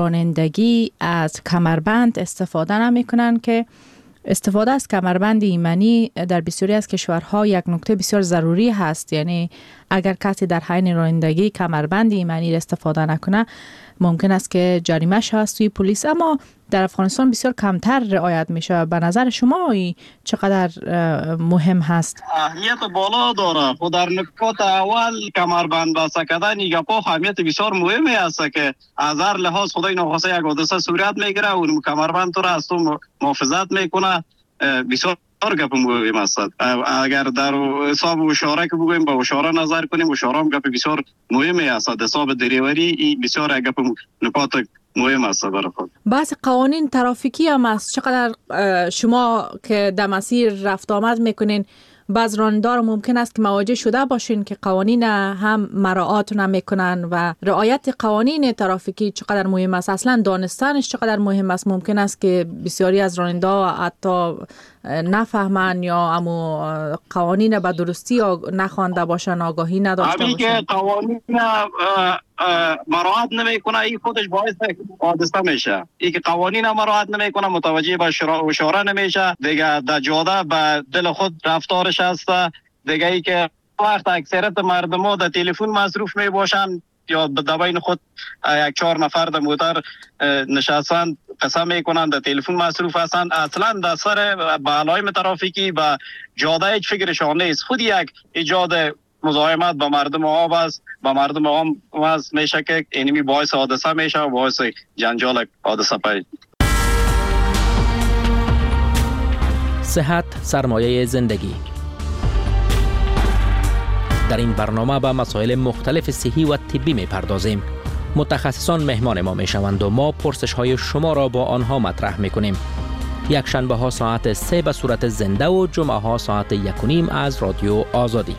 رانندگی از کمربند استفاده نمی‌کنن که استفاده از کمربند ایمنی در بسیاری از کشورها یک نکته بسیار ضروری هست. یعنی اگر کسی در حین رانندگی کمربند ایمنی استفاده نکنه ممکن است که جریمه شه از توی پلیس، اما در افغانستان بسیار کمتر رعایت میشه. به نظر شما چقدر مهم هست؟ اهمیت بالا داره. خود در نکات اول کمربند بسته کردن یک اهمیت بسیار مهمی است که از هر لحاظ خدای ناخواسته یک حادثه صورت میگیره، اون کمربند تو را از تو محافظت میکنه. بسیار گپ مهم است. اگر در حساب اشاره که بگوییم با اشاره نظر کنیم، اشاره هم گپ بسیار مهمی است. حساب دریوری بسیار گپ نکات مهم است برای خود. بعض قوانین ترافیکی هم است. چقدر شما که در مسیر رفت آمد میکنین، بعض رانندار ممکن است که مواجه شده باشین که قوانین هم مراعات نمیکنن و رعایت قوانین ترافیکی چقدر مهم است، اصلا دانستنش چقدر مهم است. ممکن است که بسیاری از راننده حتی نفهمن یا امو قوانین به درستی نخوانده باشن، آگاهی نداشته باشن. که قوانین مراعات نمیکنه این خودش باعث حادثه میشه. این که قوانین مراعات نمیکنه متوجه به اشاره نمیشه دیگه، در جاده به دل خود رفتارش هست دیگه. ای که وقت اکثریت مردم ها در تلفن مصروف می باشن یا در بین خود یک 4 نفر در موتر نشستن قسم میکنن در تلفن مصروف هستن، اصلا در سر علائم ترافیکی و جاده هیچ فکرشان نیست. خود یک ایجاد مزاحمت با مردم عام است، با مردم عام است میشه که اینمی باعث حادثه میشه و باعث جنجال حادثه پیدا. صحت سرمایه زندگی. در این برنامه به مسائل مختلف صحی و طبی میپردازیم. متخصصان مهمان ما میشوند و ما پرسش های شما را با آنها مطرح میکنیم. یک شنبه ها ساعت 3 به صورت زنده و جمعه ها ساعت 1:30 از رادیو آزادی.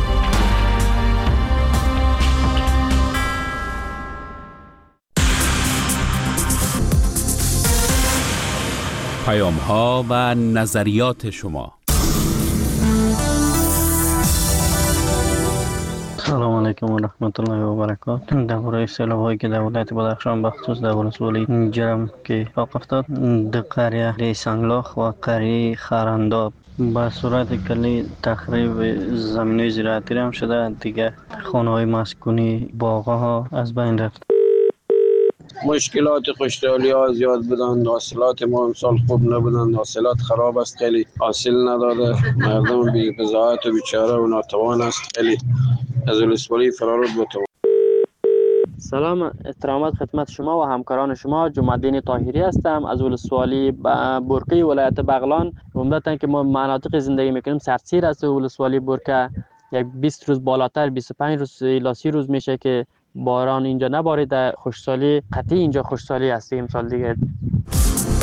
پیام ها و نظریات شما. سلام علیکم و رحمت الله و برکاته. درباره سیلاب‌هایی که در ولایت بدخشان بخصوص در ولسوالی جرم که رخ افتاد در قریه سنگلاخ و قریه خرنداب به صورت کلی تخریب زمین‌های زراعتی هم شده. دیگه خانه‌های مسکونی، باغ‌ها از بین رفت. مشکلات خشکسالی ها زیاد بودند، حاصلات ما امسال خوب نبودند، حاصلات خراب است، خیلی حاصل نداده، مردم بی بضاعت و بیچاره و ناتوان است، خیلی از ولسوالی فرار بود. سلام، احترامات خدمت شما و همکاران شما. جمع‌الدین طاهری هستم از ولسوالی برقی ولایت بغلان. عمدتاً که ما مناطق زندگی میکنیم سردسیر است. ولسوالی برقه یک 20 روز بالاتر 25 روز الی 30 روز میشه که باران اینجا نباریده. خشکسالی قطعی اینجا خشکسالی هست امسال دیگه.